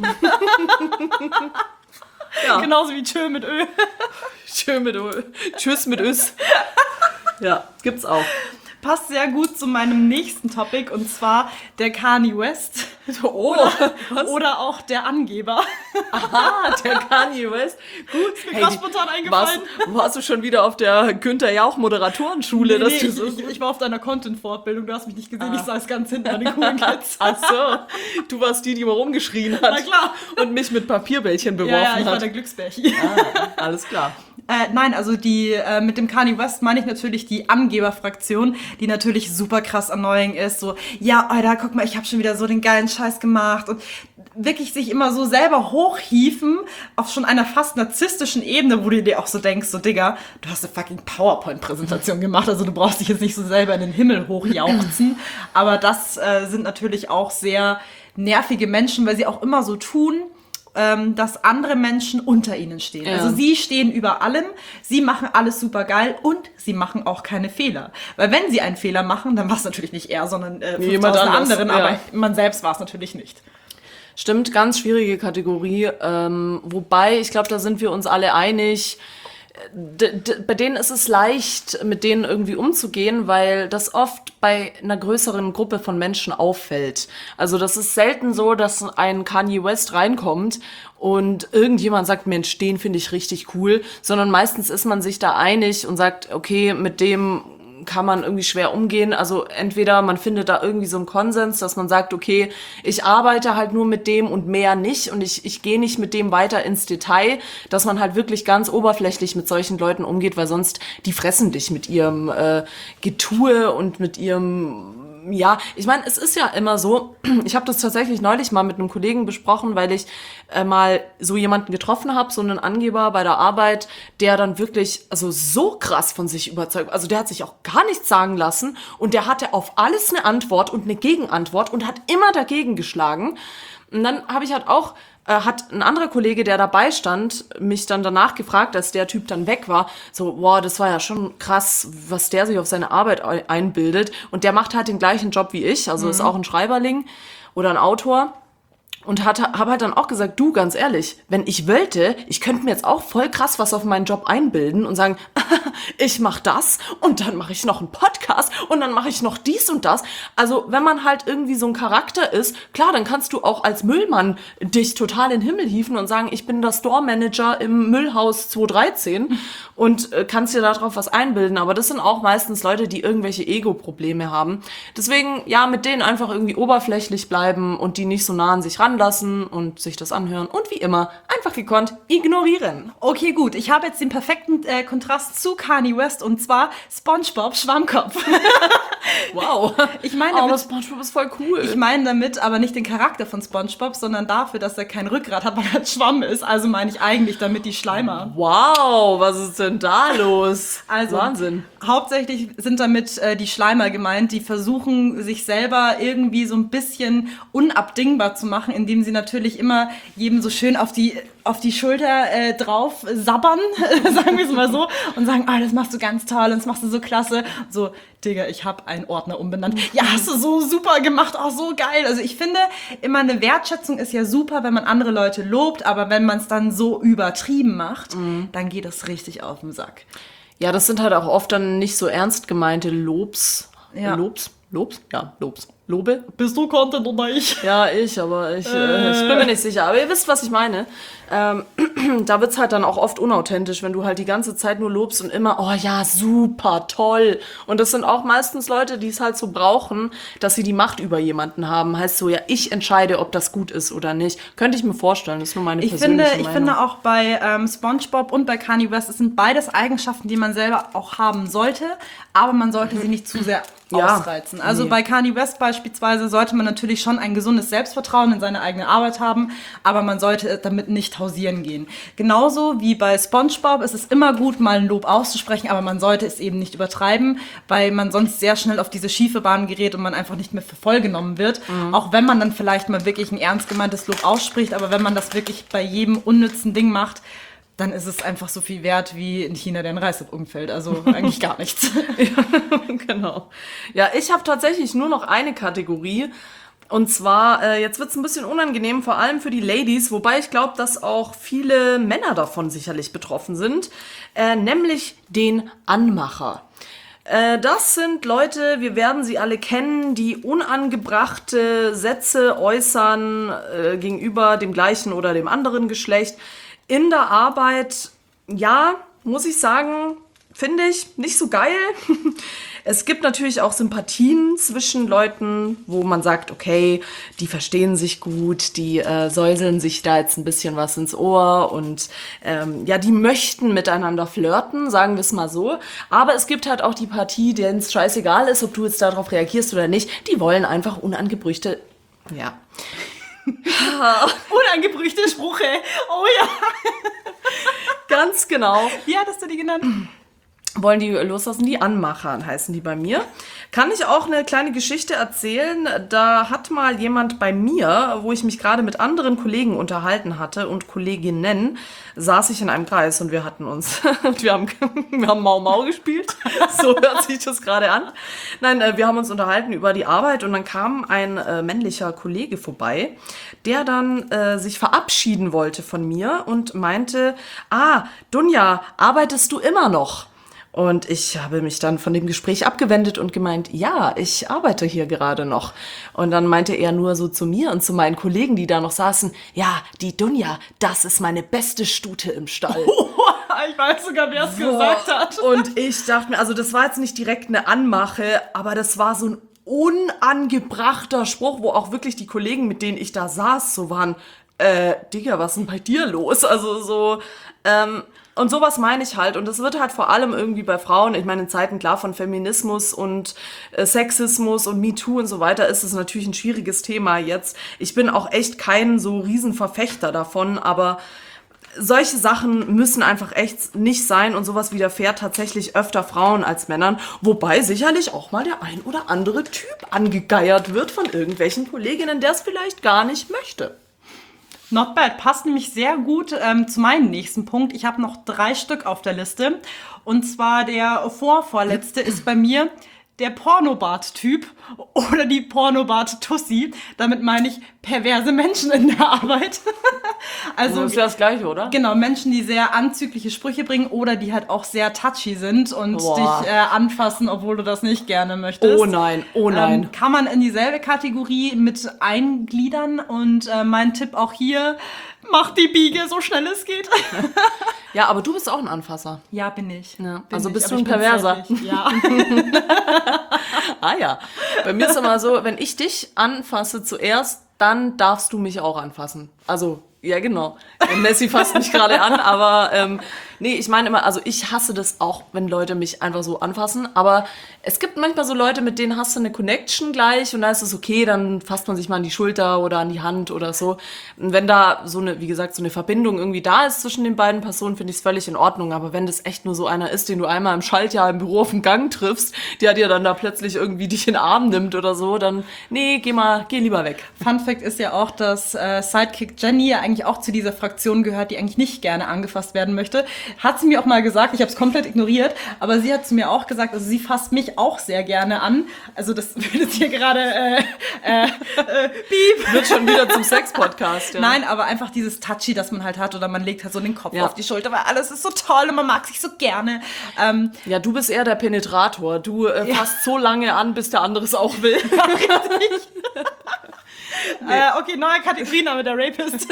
[SPEAKER 1] Ja.
[SPEAKER 3] Genauso wie Tschö mit Ö.
[SPEAKER 1] Tschö mit Ö. Tschüss mit Ös. Ja, gibt's auch.
[SPEAKER 3] Passt sehr gut zu meinem nächsten Topic und zwar der Kanye West.
[SPEAKER 1] Oh, was?
[SPEAKER 3] Oder auch der Angeber.
[SPEAKER 1] Aha, der Kanye West. Gut.
[SPEAKER 3] Ist mir krass spontan eingefallen.
[SPEAKER 1] Warst, warst du schon wieder auf der Günther Jauch Moderatorenschule?
[SPEAKER 3] Nee,
[SPEAKER 1] dass
[SPEAKER 3] nee,
[SPEAKER 1] du
[SPEAKER 3] ich,
[SPEAKER 1] so
[SPEAKER 3] ich, ich war auf deiner Content-Fortbildung, du hast mich nicht gesehen, ich saß ganz hinten an den coolen Kids.
[SPEAKER 1] Ach so, du warst die, die mal rumgeschrien hat.
[SPEAKER 3] Na klar.
[SPEAKER 1] Und mich mit Papierbällchen beworfen
[SPEAKER 3] Ja, ja, ich war
[SPEAKER 1] hat.
[SPEAKER 3] der Glücksbärchen.
[SPEAKER 1] Ah, alles klar.
[SPEAKER 3] Äh, nein, also die äh, mit dem Kanye West meine ich natürlich die Angeberfraktion, die natürlich super krass annoying ist. So, ja, Alter, guck mal, ich habe schon wieder so den geilen Scheiß gemacht und wirklich sich immer so selber hochhieven auf schon einer fast narzisstischen Ebene, wo du dir auch so denkst, so Digga, du hast eine fucking PowerPoint-Präsentation gemacht, also du brauchst dich jetzt nicht so selber in den Himmel hochjauchzen. Aber das äh, sind natürlich auch sehr nervige Menschen, weil sie auch immer so tun, ähm, dass andere Menschen unter ihnen stehen.
[SPEAKER 1] Ja.
[SPEAKER 3] Also sie stehen über allem, sie machen alles super geil und sie machen auch keine Fehler. Weil wenn sie einen Fehler machen, dann war es natürlich nicht er, sondern äh,
[SPEAKER 1] Jemand
[SPEAKER 3] fünftausend
[SPEAKER 1] anders,
[SPEAKER 3] anderen,
[SPEAKER 1] ja.
[SPEAKER 3] aber man selbst war es natürlich nicht.
[SPEAKER 1] Stimmt, ganz schwierige Kategorie. Ähm, wobei, ich glaube, da sind wir uns alle einig. D- d- bei denen ist es leicht, mit denen irgendwie umzugehen, weil das oft bei einer größeren Gruppe von Menschen auffällt. Also das ist selten so, dass ein Kanye West reinkommt und irgendjemand sagt, Mensch, den finde ich richtig cool, sondern meistens ist man sich da einig und sagt, okay, mit dem kann man irgendwie schwer umgehen. Also entweder man findet da irgendwie so einen Konsens, dass man sagt, okay, ich arbeite halt nur mit dem und mehr nicht und ich, ich gehe nicht mit dem weiter ins Detail, dass man halt wirklich ganz oberflächlich mit solchen Leuten umgeht, weil sonst die fressen dich mit ihrem äh, Getue und mit ihrem ja, ich meine, es ist ja immer so, ich habe das tatsächlich neulich mal mit einem Kollegen besprochen, weil ich äh, mal so jemanden getroffen habe, so einen Angeber bei der Arbeit, der dann wirklich also so krass von sich überzeugt, also der hat sich auch gar nichts sagen lassen und der hatte auf alles eine Antwort und eine Gegenantwort und hat immer dagegen geschlagen. Und dann habe ich halt auch äh, hat ein anderer Kollege, der dabei stand, mich dann danach gefragt, als der Typ dann weg war, so, boah, das war ja schon krass, was der sich auf seine Arbeit einbildet. Und der macht halt den gleichen Job wie ich, also mhm. ist auch ein Schreiberling oder ein Autor. Und habe halt dann auch gesagt, du, ganz ehrlich, wenn ich wollte, ich könnte mir jetzt auch voll krass was auf meinen Job einbilden und sagen, ich mache das und dann mache ich noch einen Podcast und dann mache ich noch dies und das. Also wenn man halt irgendwie so ein Charakter ist, klar, dann kannst du auch als Müllmann dich total in den Himmel hieven und sagen, ich bin der Store-Manager im Müllhaus zwei dreizehn und äh, kannst dir darauf was einbilden. Aber das sind auch meistens Leute, die irgendwelche Ego-Probleme haben. Deswegen, ja, mit denen einfach irgendwie oberflächlich bleiben und die nicht so nah an sich ran lassen und sich das anhören und wie immer einfach gekonnt ignorieren.
[SPEAKER 3] Okay, gut. Ich habe jetzt den perfekten äh, Kontrast zu Kanye West und zwar SpongeBob Schwammkopf.
[SPEAKER 1] Wow.
[SPEAKER 3] Ich meine,
[SPEAKER 1] aber
[SPEAKER 3] damit,
[SPEAKER 1] SpongeBob ist voll cool.
[SPEAKER 3] Ich meine damit aber nicht den Charakter von SpongeBob, sondern dafür, dass er kein Rückgrat hat, weil er ein Schwamm ist. Also meine ich eigentlich damit die Schleimer.
[SPEAKER 1] Wow, was ist denn da los?
[SPEAKER 3] Also,
[SPEAKER 1] Wahnsinn.
[SPEAKER 3] Hauptsächlich sind damit äh, die Schleimer gemeint, die versuchen, sich selber irgendwie so ein bisschen unabdingbar zu machen, indem sie natürlich immer jedem so schön auf die auf die Schulter äh, drauf sabbern, sagen wir es mal so, und sagen, ah, das machst du ganz toll und das machst du so klasse. So, Digga, ich habe einen Ordner umbenannt. Ja, hast du so super gemacht, auch so geil. Also ich finde, immer eine Wertschätzung ist ja super, wenn man andere Leute lobt, aber wenn man es dann so übertrieben macht, mhm. dann geht das richtig auf den Sack.
[SPEAKER 1] Ja, das sind halt auch oft dann nicht so ernst gemeinte Lobs.
[SPEAKER 3] Ja.
[SPEAKER 1] Lobs? Lobs? Ja, Lobs. Lobe?
[SPEAKER 3] Bist du Content oder ich?
[SPEAKER 1] Ja, ich, aber ich, äh, ich bin mir nicht sicher. Aber ihr wisst, was ich meine. Ähm, da wird's halt dann auch oft unauthentisch, wenn du halt die ganze Zeit nur lobst und immer, oh ja, super, toll. Und das sind auch meistens Leute, die es halt so brauchen, dass sie die Macht über jemanden haben. Heißt so, ja, ich entscheide, ob das gut ist oder nicht. Könnte ich mir vorstellen, das ist nur meine
[SPEAKER 3] ich
[SPEAKER 1] persönliche
[SPEAKER 3] finde,
[SPEAKER 1] Meinung.
[SPEAKER 3] Ich finde auch bei ähm, SpongeBob und bei Kanye West, es sind beides Eigenschaften, die man selber auch haben sollte, aber man sollte sie nicht zu sehr
[SPEAKER 1] Ja,
[SPEAKER 3] ausreizen. Also
[SPEAKER 1] nee.
[SPEAKER 3] bei Kanye West beispielsweise sollte man natürlich schon ein gesundes Selbstvertrauen in seine eigene Arbeit haben, aber man sollte damit nicht hausieren gehen. Genauso wie bei SpongeBob ist es immer gut, mal ein Lob auszusprechen, aber man sollte es eben nicht übertreiben, weil man sonst sehr schnell auf diese schiefe Bahn gerät und man einfach nicht mehr für voll genommen wird. Mhm. Auch wenn man dann vielleicht mal wirklich ein ernst gemeintes Lob ausspricht, aber wenn man das wirklich bei jedem unnützen Ding macht, dann ist es einfach so viel wert wie in China, der ein Reissup umfällt. Also eigentlich gar nichts.
[SPEAKER 1] Ja, genau. Ja, ich habe tatsächlich nur noch eine Kategorie. Und zwar, äh, jetzt wird's ein bisschen unangenehm, vor allem für die Ladies, wobei ich glaube, dass auch viele Männer davon sicherlich betroffen sind, äh, nämlich den Anmacher. Äh, das sind Leute, wir werden sie alle kennen, die unangebrachte Sätze äußern äh, gegenüber dem gleichen oder dem anderen Geschlecht. In der Arbeit, ja, muss ich sagen, finde ich nicht so geil. Es gibt natürlich auch Sympathien zwischen Leuten, wo man sagt, okay, die verstehen sich gut, die äh, säuseln sich da jetzt ein bisschen was ins Ohr und ähm, ja, die möchten miteinander flirten, sagen wir es mal so. Aber es gibt halt auch die Partie, denen es scheißegal ist, ob du jetzt darauf reagierst oder nicht. Die wollen einfach unangebrüchte, ja...
[SPEAKER 3] Unangebrüchte Sprüche. Oh ja.
[SPEAKER 1] Ganz genau.
[SPEAKER 3] Wie hattest du die genannt?
[SPEAKER 1] Wollen die loslassen? Die Anmachern heißen die bei mir. Kann ich auch eine kleine Geschichte erzählen? Da hat mal jemand bei mir, wo ich mich gerade mit anderen Kollegen unterhalten hatte und Kolleginnen, saß ich in einem Kreis und wir hatten uns, wir haben, wir haben Mau Mau gespielt. So hört sich das gerade an. Nein, wir haben uns unterhalten über die Arbeit und dann kam ein äh, männlicher Kollege vorbei, der dann äh, sich verabschieden wollte von mir und meinte, ah, Dunja, arbeitest du immer noch? Und ich habe mich dann von dem Gespräch abgewendet und gemeint, ja, ich arbeite hier gerade noch. Und dann meinte er nur so zu mir und zu meinen Kollegen, die da noch saßen, ja, die Dunja, das ist meine beste Stute im Stall.
[SPEAKER 3] Oh, ich weiß sogar, wer es gesagt hat.
[SPEAKER 1] Und ich dachte mir, also das war jetzt nicht direkt eine Anmache, aber das war so ein unangebrachter Spruch, wo auch wirklich die Kollegen, mit denen ich da saß, so waren, äh, Digga, was ist denn bei dir los? Also so, ähm, und sowas meine ich halt. Und das wird halt vor allem irgendwie bei Frauen, ich meine, in Zeiten klar von Feminismus und äh, Sexismus und MeToo und so weiter ist es natürlich ein schwieriges Thema jetzt. Ich bin auch echt kein so Riesenverfechter davon, aber solche Sachen müssen einfach echt nicht sein und sowas widerfährt tatsächlich öfter Frauen als Männern, wobei sicherlich auch mal der ein oder andere Typ angegeiert wird von irgendwelchen Kolleginnen, der es vielleicht gar nicht möchte.
[SPEAKER 3] Not bad. Passt nämlich sehr gut ähm, zu meinem nächsten Punkt. Ich habe noch drei Stück auf der Liste. Und zwar der vorvorletzte ist bei mir der Pornobart-Typ oder die Pornobart-Tussi. Damit meine ich perverse Menschen in der Arbeit.
[SPEAKER 1] Also ist ja das Gleiche, oder?
[SPEAKER 3] Genau, Menschen, die sehr anzügliche Sprüche bringen oder die halt auch sehr touchy sind und
[SPEAKER 1] Boah.
[SPEAKER 3] dich äh, anfassen, obwohl du das nicht gerne möchtest.
[SPEAKER 1] Oh nein, oh nein.
[SPEAKER 3] Ähm, kann man in dieselbe Kategorie mit eingliedern und äh, mein Tipp auch hier, mach die Biege so schnell es geht.
[SPEAKER 1] Ja, aber du bist auch ein Anfasser.
[SPEAKER 3] Ja, bin ich.
[SPEAKER 1] Ja,
[SPEAKER 3] Bin
[SPEAKER 1] also
[SPEAKER 3] ich,
[SPEAKER 1] bist
[SPEAKER 3] aber
[SPEAKER 1] du ein
[SPEAKER 3] ich bin
[SPEAKER 1] Perverser.
[SPEAKER 3] zärtlich. Ja.
[SPEAKER 1] Ah ja. Bei mir ist immer so, wenn ich dich anfasse zuerst, dann darfst du mich auch anfassen. Also, ja genau. Nessie fasst mich gerade an, aber ähm, nee, ich meine immer, also ich hasse das auch, wenn Leute mich einfach so anfassen, aber es gibt manchmal so Leute, mit denen hast du eine Connection gleich und da ist es okay, dann fasst man sich mal an die Schulter oder an die Hand oder so. Und wenn da so eine, wie gesagt, so eine Verbindung irgendwie da ist zwischen den beiden Personen, finde ich es völlig in Ordnung, aber wenn das echt nur so einer ist, den du einmal im Schaltjahr im Büro auf dem Gang triffst, der dir dann da plötzlich irgendwie dich in den Arm nimmt oder so, dann nee, geh mal, geh lieber weg.
[SPEAKER 3] Fun Fact ist ja auch, dass äh, Sidekick Jenny ja eigentlich auch zu dieser Fraktion gehört, die eigentlich nicht gerne angefasst werden möchte. Hat sie mir auch mal gesagt, ich habe es komplett ignoriert, aber sie hat zu mir auch gesagt, also sie fasst mich auch sehr gerne an. Also das wird jetzt hier gerade äh, äh, äh, piep.
[SPEAKER 1] Wird schon wieder zum Sex-Podcast, ja.
[SPEAKER 3] Nein, aber einfach dieses Touchy, das man halt hat oder man legt halt so den Kopf
[SPEAKER 1] Ja.
[SPEAKER 3] auf die Schulter, weil alles ist so toll und man mag sich so gerne. Ähm,
[SPEAKER 1] Ja, du bist eher der Penetrator. Du äh, fasst so lange an, bis der andere es auch will.
[SPEAKER 3] äh, okay, neue Kategoriename, der Rapist.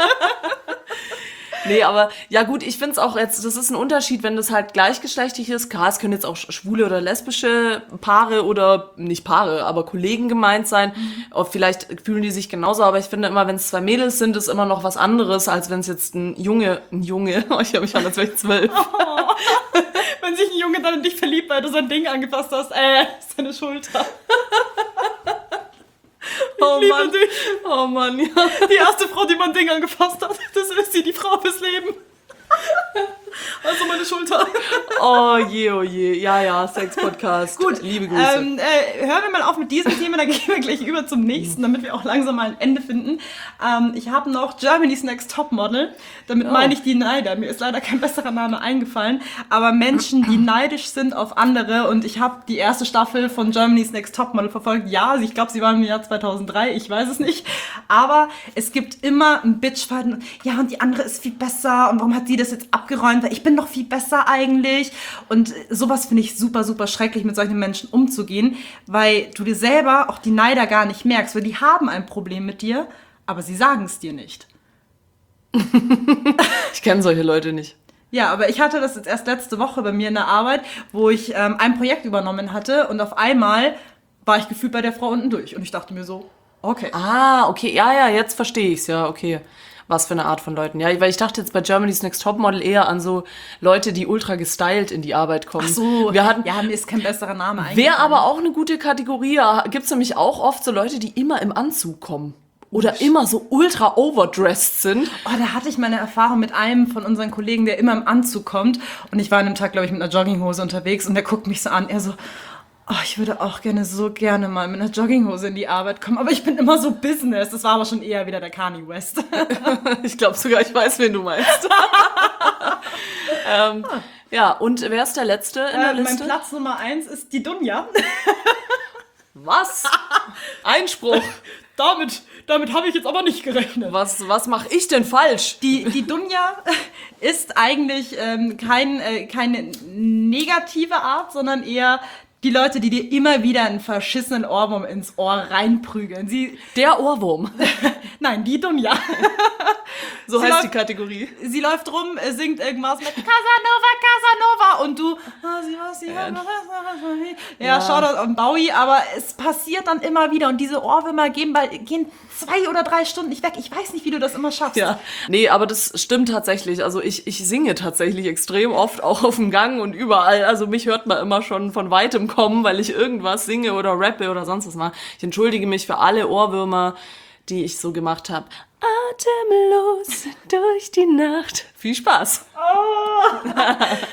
[SPEAKER 1] Nee, aber ja gut, ich find's auch jetzt, das ist ein Unterschied, wenn das halt gleichgeschlechtlich ist. Klar, es können jetzt auch schwule oder lesbische Paare oder, nicht Paare, aber Kollegen gemeint sein. Mhm. Vielleicht fühlen die sich genauso, aber ich finde immer, wenn es zwei Mädels sind, ist immer noch was anderes, als wenn es jetzt ein Junge, ein Junge, oh, ich habe mich an, als wäre ich zwölf.
[SPEAKER 3] Oh. Wenn sich ein Junge dann in dich verliebt, weil du sein Ding angefasst hast, äh, seine Schulter.
[SPEAKER 1] Oh
[SPEAKER 3] liebe
[SPEAKER 1] Mann,
[SPEAKER 3] dich.
[SPEAKER 1] oh Mann, ja.
[SPEAKER 3] Die erste Frau, die mein Ding angefasst hat, das ist sie, die Frau fürs Leben. Also meine Schulter.
[SPEAKER 1] Oh je, oh je. Ja, ja, Sex-Podcast.
[SPEAKER 3] Gut,
[SPEAKER 1] liebe Grüße.
[SPEAKER 3] Ähm, äh, hören wir mal auf mit diesem Thema, dann gehen wir gleich über zum nächsten, damit wir auch langsam mal ein Ende finden. Ähm, ich habe noch Germany's Next Topmodel. Damit
[SPEAKER 1] Oh.
[SPEAKER 3] meine ich die Neider. Mir ist leider kein besserer Name eingefallen. Aber Menschen, die neidisch sind auf andere. Und ich habe die erste Staffel von Germany's Next Topmodel verfolgt. Ja, ich glaube, sie war im Jahr zweitausenddrei. Ich weiß es nicht. Aber es gibt immer ein Bitchfight. Ja, und die andere ist viel besser. Und warum hat sie das jetzt abgeräumt? Weil ich bin doch viel besser eigentlich. Und sowas finde ich super, super schrecklich, mit solchen Menschen umzugehen, weil du dir selber auch die Neider gar nicht merkst, weil die haben ein Problem mit dir, aber sie sagen es dir nicht.
[SPEAKER 1] Ich kenne solche Leute nicht.
[SPEAKER 3] Ja, aber ich hatte das jetzt erst letzte Woche bei mir in der Arbeit, wo ich ähm, ein Projekt übernommen hatte und auf einmal war ich gefühlt bei der Frau unten durch und ich dachte mir so, okay.
[SPEAKER 1] Ah, okay, ja, ja, jetzt verstehe ich's, ja, okay. Was für eine Art von Leuten. Ja, weil ich dachte jetzt bei Germany's Next Topmodel eher an so Leute, die ultra gestylt in die Arbeit kommen.
[SPEAKER 3] Ach so,
[SPEAKER 1] wir hatten,
[SPEAKER 3] ja, mir ist kein besserer Name eingefallen.
[SPEAKER 1] wäre aber auch eine gute Kategorie. Gibt's nämlich auch oft so Leute, die immer im Anzug kommen. Oder immer so ultra overdressed sind.
[SPEAKER 3] Oh, da hatte ich meine Erfahrung mit einem von unseren Kollegen, der immer im Anzug kommt. Und ich war an dem Tag, glaube ich, mit einer Jogginghose unterwegs und der guckt mich so an. Er so, oh, ich würde auch gerne so gerne mal mit einer Jogginghose in die Arbeit kommen. Aber ich bin immer so Business. Das war aber schon eher wieder der Kanye West.
[SPEAKER 1] Ich glaube sogar, ich weiß, wen du meinst. ähm, ja, und wer ist der Letzte in der
[SPEAKER 3] äh, mein
[SPEAKER 1] Liste?
[SPEAKER 3] Platz Nummer eins ist die Dunja.
[SPEAKER 1] Was? Einspruch.
[SPEAKER 3] damit damit habe ich jetzt aber nicht gerechnet.
[SPEAKER 1] Was, was mache ich denn falsch?
[SPEAKER 3] Die, die Dunja ist eigentlich ähm, kein, äh, keine negative Art, sondern eher die Leute, die dir immer wieder einen verschissenen Ohrwurm ins Ohr reinprügeln. Sie,
[SPEAKER 1] Der Ohrwurm.
[SPEAKER 3] nein, die Dunja.
[SPEAKER 1] So
[SPEAKER 3] Sie
[SPEAKER 1] heißt
[SPEAKER 3] läuft-
[SPEAKER 1] die Kategorie.
[SPEAKER 3] Sie läuft rum, äh, singt irgendwas mit Casanova, Casanova und du, ah, sie was, sie hat noch was. Ja,
[SPEAKER 1] Ja.
[SPEAKER 3] Shoutout an Bowie, aber es passiert dann immer wieder und diese Ohrwürmer gehen, bei, gehen zwei oder drei Stunden nicht weg. Ich weiß nicht, wie du das immer schaffst.
[SPEAKER 1] Ja, nee, aber das stimmt tatsächlich. Also ich, ich singe tatsächlich extrem oft, auch auf dem Gang und überall. Also mich hört man immer schon von Weitem kommen, weil ich irgendwas singe oder rappe oder sonst was mache. Ich entschuldige mich für alle Ohrwürmer, die ich so gemacht habe. Atemlos durch die Nacht. Viel Spaß.
[SPEAKER 3] Ähm,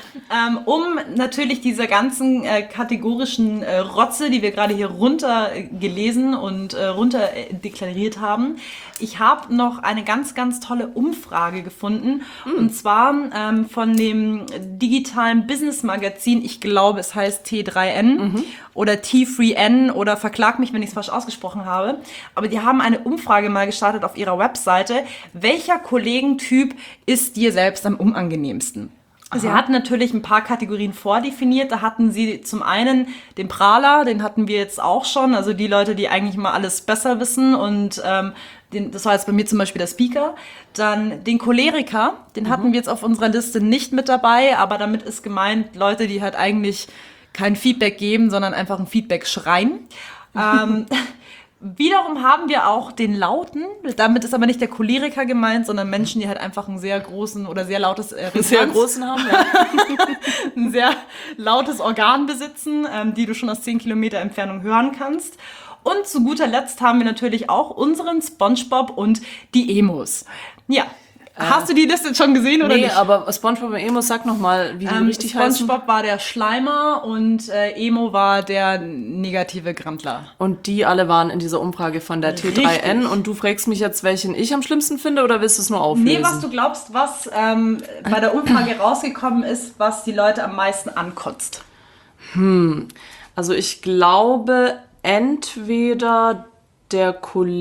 [SPEAKER 3] ähm, um natürlich diese ganzen äh, kategorischen äh, Rotze, die wir gerade hier runter äh, gelesen und äh, runter äh, deklariert haben. Ich habe noch eine ganz, ganz tolle Umfrage gefunden. Mm. Und zwar ähm, von dem digitalen Business-Magazin, ich glaube, es heißt T drei N mhm. oder T drei N oder verklag mich, wenn ich es falsch ausgesprochen habe. Aber die haben eine Umfrage mal gestartet auf ihrer Webseite. Welcher Kollegentyp ist dir selbst am unangenehmsten? Aha. Sie hatten natürlich ein paar Kategorien vordefiniert. Da hatten sie zum einen den Prahler, den hatten wir jetzt auch schon. Also die Leute, die eigentlich mal alles besser wissen und ähm, Den, das war jetzt bei mir zum Beispiel der Speaker. Dann den Choleriker, den mhm. hatten wir jetzt auf unserer Liste nicht mit dabei, aber damit ist gemeint Leute, die halt eigentlich kein Feedback geben, sondern einfach ein Feedback schreien. ähm, wiederum haben wir auch den Lauten, damit ist aber nicht der Choleriker gemeint, sondern Menschen, die halt einfach einen sehr großen oder sehr lautes äh,
[SPEAKER 1] sehr großen haben, ja.
[SPEAKER 3] ein sehr lautes Organ besitzen, ähm, die du schon aus zehn Kilometer Entfernung hören kannst. Und zu guter Letzt haben wir natürlich auch unseren SpongeBob und die Emos. Ja, äh, hast du die Liste schon gesehen oder
[SPEAKER 1] nee,
[SPEAKER 3] nicht?
[SPEAKER 1] Nee, aber SpongeBob und Emos, sag nochmal, wie die
[SPEAKER 3] ähm,
[SPEAKER 1] richtig heißen.
[SPEAKER 3] SpongeBob war der Schleimer und äh, Emo war der negative Grandler.
[SPEAKER 1] Und die alle waren in dieser Umfrage von der T drei N. Richtig. Und du fragst mich jetzt, welchen ich am schlimmsten finde oder willst du es nur auflösen?
[SPEAKER 3] Nee, was du glaubst, was ähm, bei der Umfrage rausgekommen ist, was die Leute am meisten ankotzt.
[SPEAKER 1] Hm, also ich glaube... Entweder der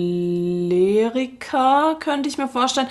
[SPEAKER 1] Choleriker, könnte ich mir vorstellen.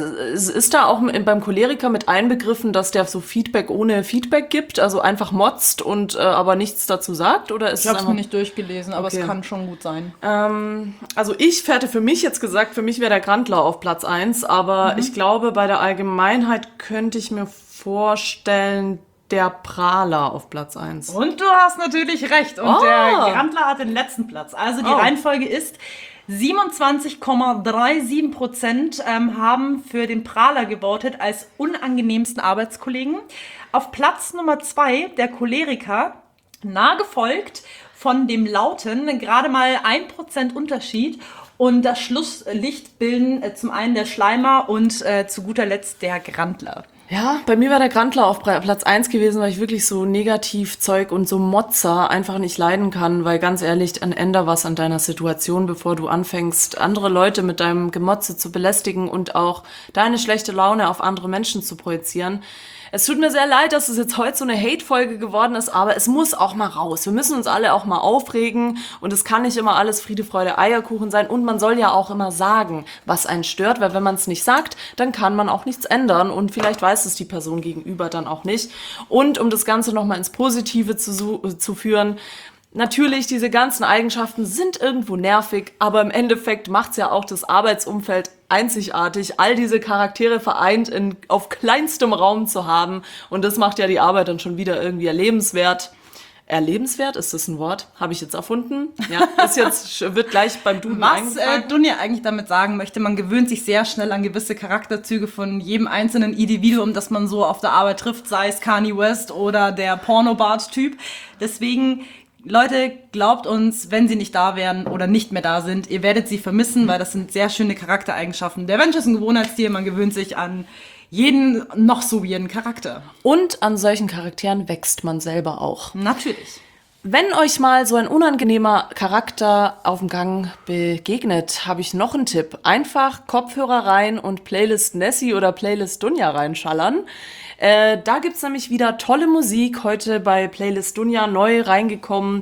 [SPEAKER 1] Es ist da auch beim Choleriker mit einbegriffen, dass der so Feedback ohne Feedback gibt, also einfach motzt und äh, aber nichts dazu sagt? Oder ist
[SPEAKER 3] ich habe
[SPEAKER 1] es
[SPEAKER 3] es mir nicht durchgelesen, aber
[SPEAKER 1] okay.
[SPEAKER 3] Es kann schon gut sein.
[SPEAKER 1] Ähm, also ich hätte für mich jetzt gesagt, für mich wäre der Grandler auf Platz eins, aber mhm. ich glaube, bei der Allgemeinheit könnte ich mir vorstellen, der Prahler auf Platz eins.
[SPEAKER 3] Und du hast natürlich recht. Und oh. der Grandler hat den letzten Platz. Also die oh. Reihenfolge ist, siebenundzwanzig Komma siebenunddreißig Prozent ähm, haben für den Prahler gewotet als unangenehmsten Arbeitskollegen. Auf Platz Nummer zwei der Choleriker, nah gefolgt von dem Lauten, gerade mal ein Prozent Unterschied. Und das Schlusslicht bilden äh, zum einen der Schleimer und äh, zu guter Letzt der Grandler.
[SPEAKER 1] Ja, bei mir war der Grandler auf Platz eins gewesen, weil ich wirklich so Negativzeug und so Motzer einfach nicht leiden kann, weil ganz ehrlich, dann änder was an deiner Situation, bevor du anfängst, andere Leute mit deinem Gemotze zu belästigen und auch deine schlechte Laune auf andere Menschen zu projizieren. Es tut mir sehr leid, dass es jetzt heute so eine Hate-Folge geworden ist, aber es muss auch mal raus. Wir müssen uns alle auch mal aufregen und es kann nicht immer alles Friede, Freude, Eierkuchen sein und man soll ja auch immer sagen, was einen stört, weil wenn man es nicht sagt, dann kann man auch nichts ändern und vielleicht weiß es die Person gegenüber dann auch nicht. Und um das Ganze nochmal ins Positive zu, zu führen, natürlich, diese ganzen Eigenschaften sind irgendwo nervig, aber im Endeffekt macht's ja auch das Arbeitsumfeld einzigartig, all diese Charaktere vereint in, auf kleinstem Raum zu haben. Und das macht ja die Arbeit dann schon wieder irgendwie erlebenswert. Erlebenswert, ist das ein Wort? Habe ich jetzt erfunden? Ja, ist jetzt, wird gleich beim Duden
[SPEAKER 3] Was äh, Dunja eigentlich damit sagen möchte, man gewöhnt sich sehr schnell an gewisse Charakterzüge von jedem einzelnen Individuum, das man so auf der Arbeit trifft, sei es Kanye West oder der Pornobart-Typ. Deswegen... Leute, glaubt uns, wenn sie nicht da wären oder nicht mehr da sind, ihr werdet sie vermissen, weil das sind sehr schöne Charaktereigenschaften. Der Mensch ist ein Gewohnheitstier, man gewöhnt sich an jeden noch so weirden Charakter.
[SPEAKER 1] Und an solchen Charakteren wächst man selber auch.
[SPEAKER 3] Natürlich.
[SPEAKER 1] Wenn euch mal so ein unangenehmer Charakter auf dem Gang begegnet, habe ich noch einen Tipp. Einfach Kopfhörer rein und Playlist Nessie oder Playlist Dunja reinschallern. Äh, da gibt's nämlich wieder tolle Musik. Heute bei Playlist Dunja neu reingekommen.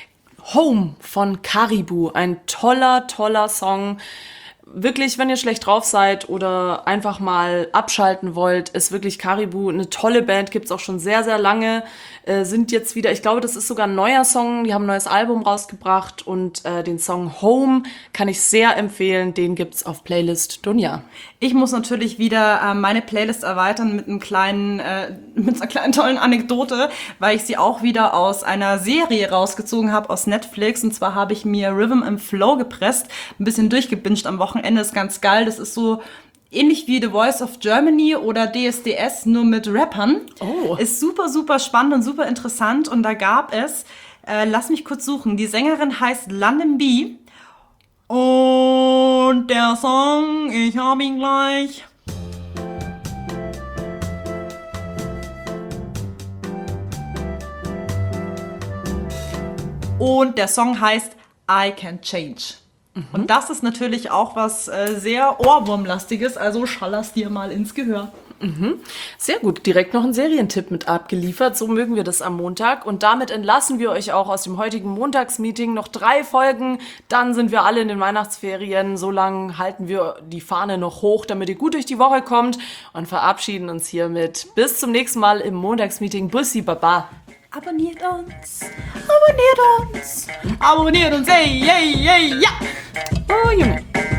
[SPEAKER 1] Home von Caribou. Ein toller, toller Song. Wirklich, wenn ihr schlecht drauf seid oder einfach mal abschalten wollt, ist wirklich Caribou eine tolle Band, gibt's auch schon sehr, sehr lange, äh, sind jetzt wieder, ich glaube, das ist sogar ein neuer Song, die haben ein neues Album rausgebracht und äh, den Song Home kann ich sehr empfehlen, den gibt's auf Playlist Dunja.
[SPEAKER 3] Ich muss natürlich wieder äh, meine Playlist erweitern mit einem kleinen, äh, mit einer kleinen tollen Anekdote, weil ich sie auch wieder aus einer Serie rausgezogen habe, aus Netflix, und zwar habe ich mir Rhythm and Flow gepresst, ein bisschen durchgebinged am Wochenende. Ende ist ganz geil. Das ist so ähnlich wie The Voice of Germany oder D S D S, nur mit Rappern.
[SPEAKER 1] Oh.
[SPEAKER 3] Ist super, super spannend und super interessant. Und da gab es, äh, lass mich kurz suchen, die Sängerin heißt London B. Und der Song, ich hab ihn gleich. Und der Song heißt I Can Change. Mhm. Und das ist natürlich auch was äh, sehr Ohrwurmlastiges, also schaller's dir mal ins Gehör.
[SPEAKER 1] Mhm. Sehr gut, direkt noch einen Serientipp mit abgeliefert. So mögen wir das am Montag. Und damit entlassen wir euch auch aus dem heutigen Montagsmeeting. Noch drei Folgen, dann sind wir alle in den Weihnachtsferien. So lange halten wir die Fahne noch hoch, damit ihr gut durch die Woche kommt und verabschieden uns hiermit. Bis zum nächsten Mal im Montagsmeeting. Bussi, Baba.
[SPEAKER 3] Abonniert uns, abonniert uns, abonniert uns, ey, ey, ey, ja.
[SPEAKER 1] Oh, Junge.